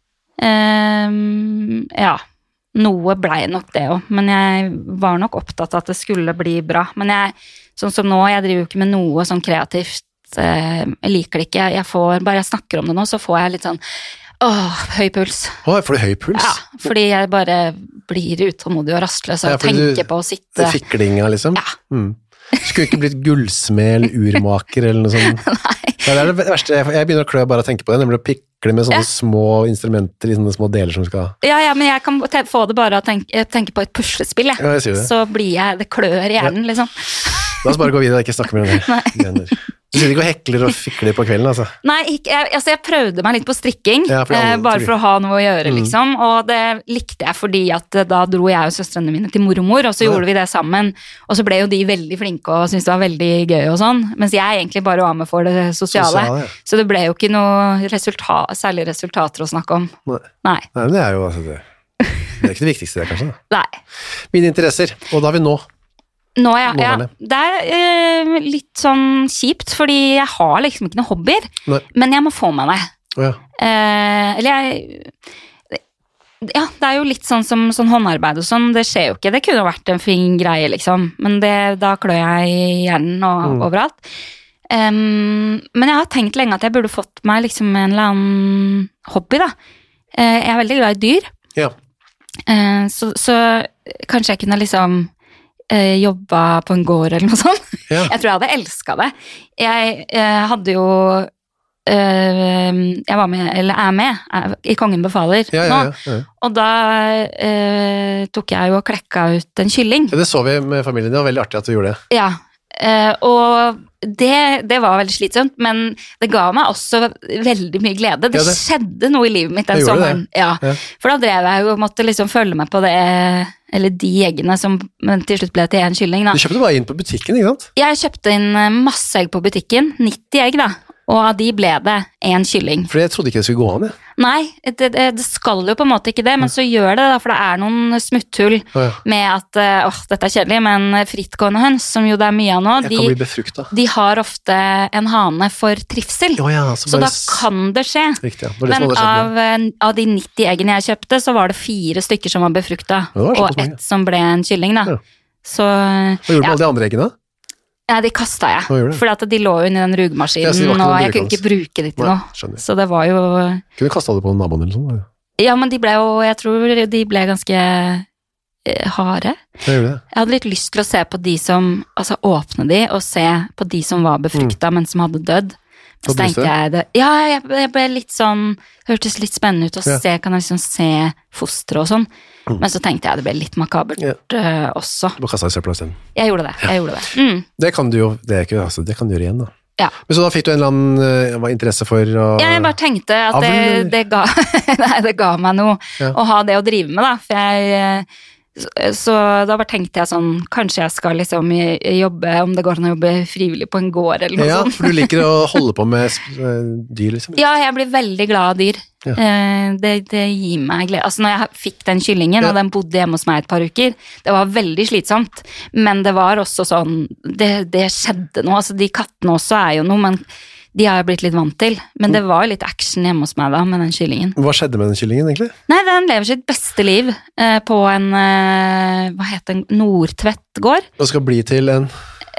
Uh, ja, noe ble nok det også, men jeg var nok opptatt av at det skulle bli bra. Men jeg, sånn som nå, jeg driver jo ikke med noe sånn kreativt, uh, jeg liker det ikke. Jeg får, bare jeg snakker om det nå, så får jeg litt sånn, åh, høy puls. Åh, får du høy puls? Ja, fordi jeg bare blir utålmodig og rastløs og ja, tenker på å sitte... Fiklinga, liksom? Ja. Mm. Skulle ikke blitt gullsmed eller urmaker eller noe sånt. Nei. Det er det verste, jeg begynner å klø bare å tenke på det, nemlig å pikle med sånne ja. små instrumenter i sånne små deler som skal... Ja, ja, men jeg kan få det bare å tenke, tenke på et puslespill, jeg. Ja, jeg sier det. Så blir jeg, det klør i hjernen, ja. liksom. La oss bare gå videre, ikke snakke mer om det. Du sitter ikke og hekler og fikler på kvelden, altså? Nei, ikke, jeg, altså jeg prøvde meg litt på strikking, ja, for alle, eh, bare for å ha noe å gjøre, mm. liksom, og det likte jeg fordi at da dro jeg og søstrene mine til mormor, og så ja. gjorde vi det sammen, og så ble jo de veldig flinke og syntes det var veldig gøy og sånn, mens jeg egentlig bare var med for det sosiale, sosiale ja. så det ble jo ikke noe resultat, særlig resultater å snakke om. Nei. Nei. Nei, men det er jo altså det. Det er ikke det viktigste det, kanskje. Nei. Mine interesser, og da har vi nå. Nå, ja. ja. Det er eh, litt sånn kjipt, fordi jeg har liksom ikke noen hobbyer, Nei. men jeg må få med meg. Ja. Eh, eller jeg... Ja, det er jo litt sånn som sånn håndarbeid og sånn, det skjer jo ikke. Det kunne vært en fin greie, liksom. Men det, da klør jeg i hjernen og mm. overalt. Um, men jeg har tenkt lenge at jeg burde fått meg liksom en eller annen hobby, da. Uh, jeg er veldig glad i dyr. Ja. Uh, så, så kanskje jeg kunne liksom... Uh, jobba på en gård eller noe sånt. Ja. Jeg tror jeg hadde elsket det. Jeg uh, hadde jo uh, jeg var med, eller er med uh, i Kongen befaler ja, ja, ja, ja. nå, og da uh, tok jeg jo og klekka ut en kylling. Ja, det så vi med familien, det var veldig artig at du gjorde det. Ja, uh, og det, det var veldig slitsomt, men det ga meg også veldig mye glede. Det, ja, det. skjedde noe i livet mitt den sommeren. Ja. Ja. For da drev jeg jo og måtte liksom følge med på det eller de eggene som men til slutt ble til en kylling da. Du kjøpte bare inn på butikken, ikke sant? Jeg kjøpte inn masse egg på butikken, nitti egg da, og av de ble det en kylling. For jeg trodde ikke det skulle gå an, ja. Nei, det, det, det skal jo på en måte ikke det, men så gjør det da, for det er noen smutthull Å, ja. med at, åh, dette er kjedelig, men frittgående høns, som jo det er mye av nå, Jeg de, kan bli befruktet. de har ofte en hane for trivsel. Å, ja, så, Så bare da kan det skje. Riktig, ja. Det var det Men som hadde skjedd med. av, eh, av de nitti eggene jeg kjøpte, så var det fire stykker som var befrukta, Ja, det var såpass og mange. ett som ble en kylling da. Ja. Så, Hva gjorde du med ja, alle de andre eggene? nei, de kastet jeg, Hva gjorde du? fordi at de lå jo inni den rugmaskinen, Ja, så det var ikke og noe jeg kunne ikke bruke de til Nei, noe. skjønner. Så det var jo, Kunne du kastet det på naboen eller sånn? ja, men de ble jo, jeg tror de ble ganske eh, harde. Jeg gjorde det. Jeg hadde litt lyst til å se på de som, altså åpne de, og se på de som var befrukta, men som hadde dødd. Så Hva tenkte lyst jeg det, ja, jeg, jeg ble litt sånn, det hørtes litt spennende ut å Ja. se, kan jeg liksom se foster og sånn, Mm. men så tenkte jeg det ble litt makabert Ja. eh, også. Du bare kastet i søpla i stedet. Jeg gjorde det, jeg gjorde det. Mm. Det kan du jo, det, er ikke, altså, det kan du gjøre igjen da. Ja. Men så da fikk du en eller annen uh, hva, interesse for å... Jeg bare tenkte at Avl, det, eller? det, ga, nei, det ga meg noe Ja. å ha det å drive med, da. For jeg, eh, så, så da bare tenkte jeg sånn, kanskje jeg skal liksom i- jobbe, om det går an å jobbe frivillig på en gård eller noe Ja, sånt. for du liker å holde på med uh, dyr, liksom. Ja, jeg blir veldig glad av dyr. Ja. Eh, det, det gir meg glede. Altså når jeg fikk den kyllingen, Ja. og den bodde hjemme hos meg et par uker, det var veldig slitsomt. Men det var også sånn, det, det skjedde noe. Altså de kattene også er jo noe, men de har jeg blitt litt vant til. Men det var jo litt action hjemme hos meg da, med den kyllingen. Hva skjedde med den kyllingen, egentlig? Nei, den lever sitt beste liv eh, på en, eh, hva heter den, Nordtvedt gård. Og skal bli til en...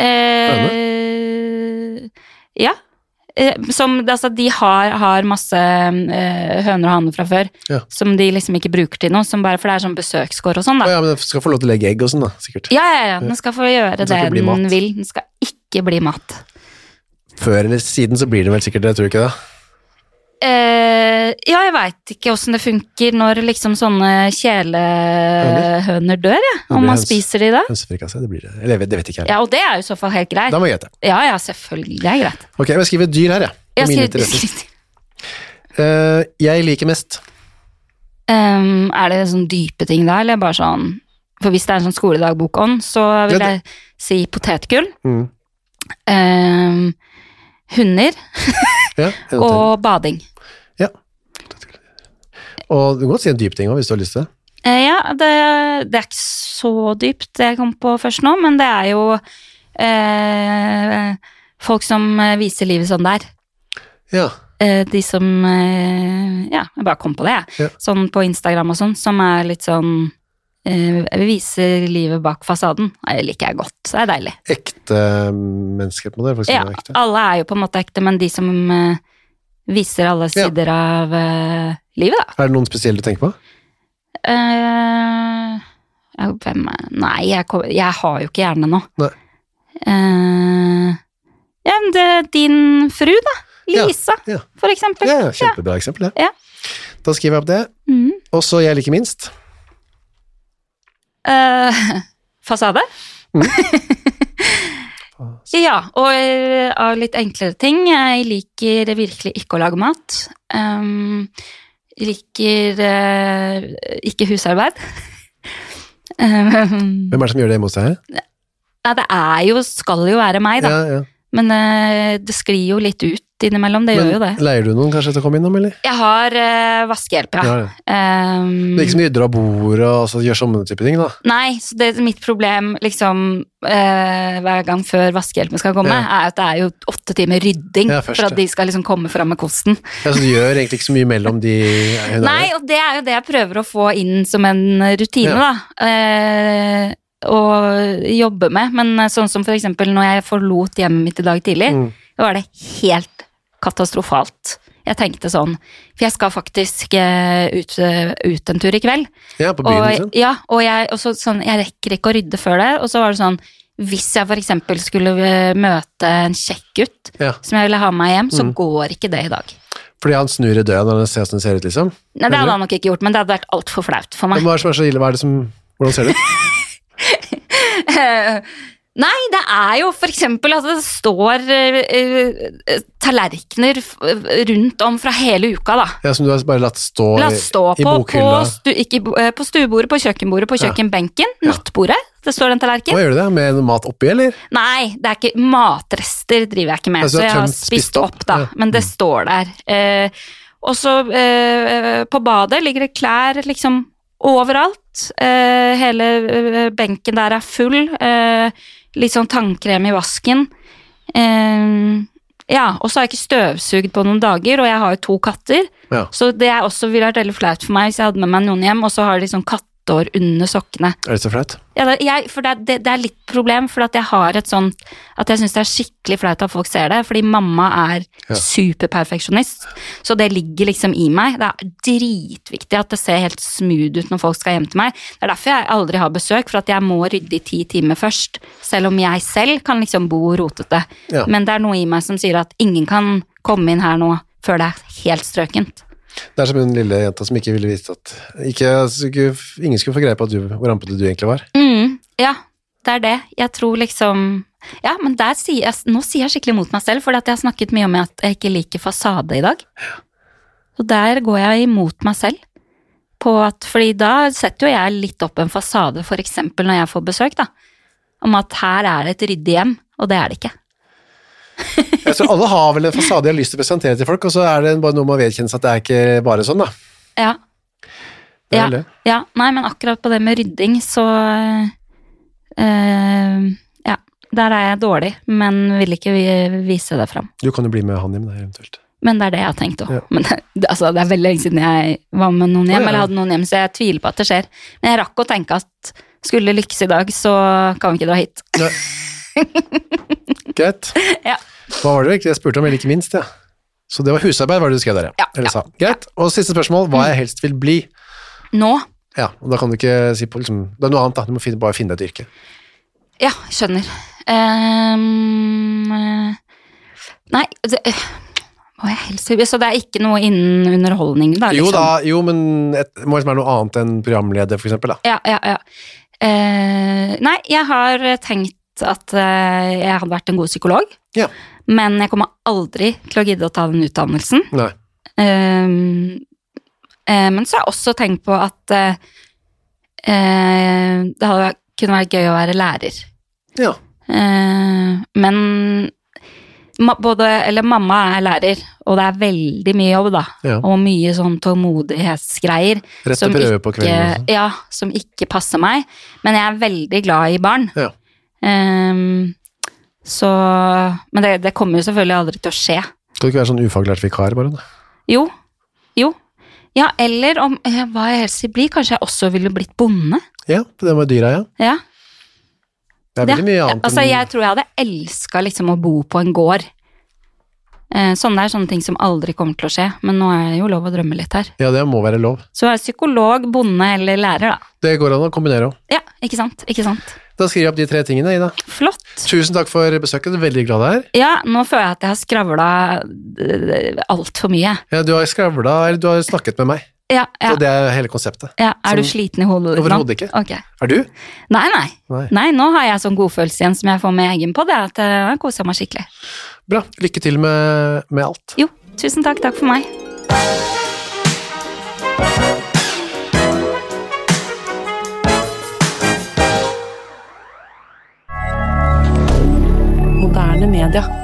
Eh, ja. Eh, Som, altså, de har, har masse eh, høner og haner fra før, Ja. som de liksom ikke bruker til noe, som bare, for det er sånn besøksgård og sånn Å da. ja, men den skal få lov til å legge egg og sånn da, sikkert. Ja, ja, ja, den skal få gjøre Den det skal ikke bli den mat. vil. Den skal ikke bli mat. Før eller siden så blir det vel sikkert det, tror du ikke det? Eh, ja, jeg vet ikke hvordan det funker når liksom sånne kjælehøner dør, ja. Det Om blir man høns. spiser de da. Hønsefrikasse, det blir det. Eller jeg vet- det vet ikke jeg. Ja, og det er jo i så fall helt greit. Da må jeg gjette. Ja, ja, selvfølgelig, det er greit. Ok, men jeg skriver dyr her, ja. På Jeg mine skriver- interesser. Eh, jeg liker mest. Um, er det sånn dype ting da, eller bare sånn, for hvis det er en sånn skoledagbokånd, så vil Ja, jeg si potetgull, Mm. um, hunder Ja, jeg noterer. og bading. Og du kan godt si en dyp ting også, hvis du har lyst til det. Eh, ja, det, det er ikke så dypt det jeg kom på først nå, men det er jo eh, folk som eh, viser livet sånn der. Ja, Eh, de som, eh, ja, jeg bare kom på det, jeg. Ja. Sånn på Instagram og sånn, som er litt sånn, eh, viser livet bak fasaden. Det liker jeg godt, så det er deilig. ekte mennesker på det, for Ja, eksempel. Ekte. alle er jo på en måte ekte, men de som eh, viser alle Ja. sider av eh, livet, da. Er det noen spesielle du tenker på? Eh, ja, hvem er Nei, jeg, kom, jeg har jo ikke hjerne nå. Nei. Eh, ja, men det er din fru, da. Ja, Lisa, ja. for eksempel. Ja, ja, kjempebra eksempel, ja. Ja. Da skriver jeg opp det. Mm. Og så jeg liker minst. Eh, fasade. Mm. Ja, og eh, av litt enklere ting. Jeg liker virkelig ikke å lage mat. Um, jeg liker eh, ikke husarbeid. um, Hvem er det som gjør det hjemme hos deg? ja, det er jo, skal jo være meg, da. Ja, ja. Men eh, det sklir jo litt ut innimellom, det gjør jo det. Men leier du noen kanskje til å komme innom, eller? Jeg har eh, vaskehjelp, ja. Ja, ja. Um, Det er ikke som rydder av bordet og så gjør sånne type ting, da. Nei, så det er mitt problem liksom eh, hver gang før vaskehjelpen skal komme, Ja. er at det er jo åtte timer rydding Ja, først, for at ja. de skal liksom komme fram med kosten. Ja, så du gjør egentlig ikke så mye mellom de hundene. Nei, og det er jo det jeg prøver å få inn som en rutine, Ja. da. Eh, og jobbe med, men sånn som for eksempel når jeg forlot hjemmet mitt i dag tidlig, Mm. da var det helt katastrofalt. Jeg tenkte sånn, for jeg skal faktisk eh, ut, ut en tur i kveld. Ja, på byen, Og, liksom. ja, og jeg, og så, sånn, jeg rekker ikke å rydde før det, og så var det sånn, hvis jeg for eksempel skulle eh, møte en kjekk gutt, Ja. som jeg ville ha med meg hjem, så Mm. går ikke det i dag. Fordi han snur i døden når han ser hvordan det ser ut, liksom. Nei, det hadde han nok ikke gjort, men det hadde vært alt for flaut for meg. Men hva er det som er så ille? Hva er det som... Hvordan ser det ut? Nei, det er jo for eksempel at det står uh, tallerkener rundt om fra hele uka, da. Ja, som du har bare latt stå, latt stå i, i på, bokhylla. På, stu, ikke, på stuebordet, på kjøkkenbordet, på kjøkkenbenken, Ja. nattbordet, det står en tallerken. Hva gjør du det? Med mat oppi, eller? Nei, det er ikke matrester driver jeg ikke med, Altså, så jeg har tømt, spist spist opp, opp, da, ja. men det står der. Uh, og så uh, på badet ligger det klær liksom overalt. Uh, hele uh, benken der er full. Uh, litt sånn tannkrem i vasken. Uh, ja, og så har jeg ikke støvsugd på noen dager, og jeg har jo to katter. Ja. Så det er også ville vært veldig flaut for meg hvis jeg hadde med meg noen hjem, og så har de sånn katteår under sokkene. Er det så flaut? Ja, det, jeg, for det, det, det er litt problem, for at jeg har et sånt, at jeg synes det er skikkelig flaut at folk ser det, fordi mamma er Ja. superperfektionist, så det ligger liksom i meg. Det er dritviktig at det ser helt smooth ut når folk skal hjem til meg. Det er derfor jeg aldri har besøk, for at jeg må rydde i ti timer først, selv om jeg selv kan liksom bo rotete. Ja. Men det er noe i meg som sier at ingen kan komme inn her nå før det er helt strøkent. Det er som en lille jenta som ikke ville vite at ikke, altså, ikke, ingen skulle få greie på at du, hvor rampete du egentlig var. Mm, ja, det er det. Jeg tror liksom Ja, men der sier jeg, nå sier jeg skikkelig mot meg selv, fordi at jeg har snakket mye om at jeg ikke liker fasade i dag. Så der går jeg imot meg selv. På at, fordi da setter jo jeg litt opp en fasade, for eksempel når jeg får besøk, da. Om at her er det et ryddig hjem, og det er det ikke. Jeg tror alle har vel en fasade de har lyst til å presentere til folk, og så er det bare noe med å vedkjenne seg at det er ikke bare sånn, da. Ja. Det er Ja, vel det. ja, nei, men akkurat på det med rydding, så eh, ja, der er jeg dårlig, men vil ikke vi- vise det fram. Du kan jo bli med han hjem der, eventuelt. Men det er det jeg har tenkt også. Ja. Men det, det- altså, det er veldig lenge siden jeg var med noen hjem, Å, ja. eller hadde noen hjem, så jeg tviler på at det skjer. Men jeg rakk å tenke at skulle det lykkes i dag, så kan vi ikke dra hit. Nei. Greit. Ja. Hva var det egentlig jeg spurte om, eller ikke minst, ja. Så det var husarbeid, var det du skrev der, Ja, Eller ja, sa. Greit. Og siste spørsmål, hva jeg helst vil bli? Nå? Ja, og da kan du ikke si på, liksom, det er noe annet da, du må finne, bare finne deg et yrke. Ja, skjønner. Ehm, eh, nei, det, eh, hva jeg helst vil, så det er ikke noe innen underholdning da, liksom. Jo da, jo, men et, det må liksom være noe annet enn programleder, for eksempel, da. Ja, ja, ja. Eh, nei, jeg har tenkt at eh, jeg hadde vært en god psykolog, Ja. men jeg kommer aldri til å gidde å ta den utdannelsen. Nei. Um, eh, men så har jeg også tenkt på at eh, eh, det hadde kunne vært gøy å være lærer. Ja. Eh, men ma, både, eller mamma er lærer, og det er veldig mye jobb da, Ja. og mye sånn tålmodighetsgreier. Rett som og prøve på ikke- kvelden også. Ja, som ikke passer meg. Men jeg er veldig glad i barn. Ja. Um, så, men det, det kommer jo selvfølgelig aldri til å skje. Skal du ikke være sånn ufaglært vikar, bare da? Jo, jo. Ja, eller om, eh, hva jeg helst vil bli, kanskje jeg også ville blitt bonde. Ja, det med dyra, ja. Ja. Det er veldig mye annet Altså, enn- jeg tror jeg hadde elsket liksom å bo på en gård. Eh, sånne er sånne ting som aldri kommer til å skje, men nå er det jo lov å drømme litt her. Ja, det må være lov. Så er psykolog, bonde eller lærer da. Det går an å kombinere også. Ja, ikke sant, ikke sant. Da skriver jeg opp de tre tingene, Ida. Flott. Tusen takk for besøket, veldig glad det er. Ja, nå føler jeg at jeg har skravlet alt for mye. Ja, du har skravla, eller du har snakket med meg. Ja, ja, Så det er hele konseptet. ja. Er du Som- sliten i hodet ditt nå? Overhodet ikke. Ok. Er du? Nei, nei. Nei. Nei, nå har jeg sånn godfølelse igjen som jeg får med egen på det, at jeg koser meg skikkelig. Bra. Lykke til med, med alt. Jo, tusen takk, takk for meg. Moderne media.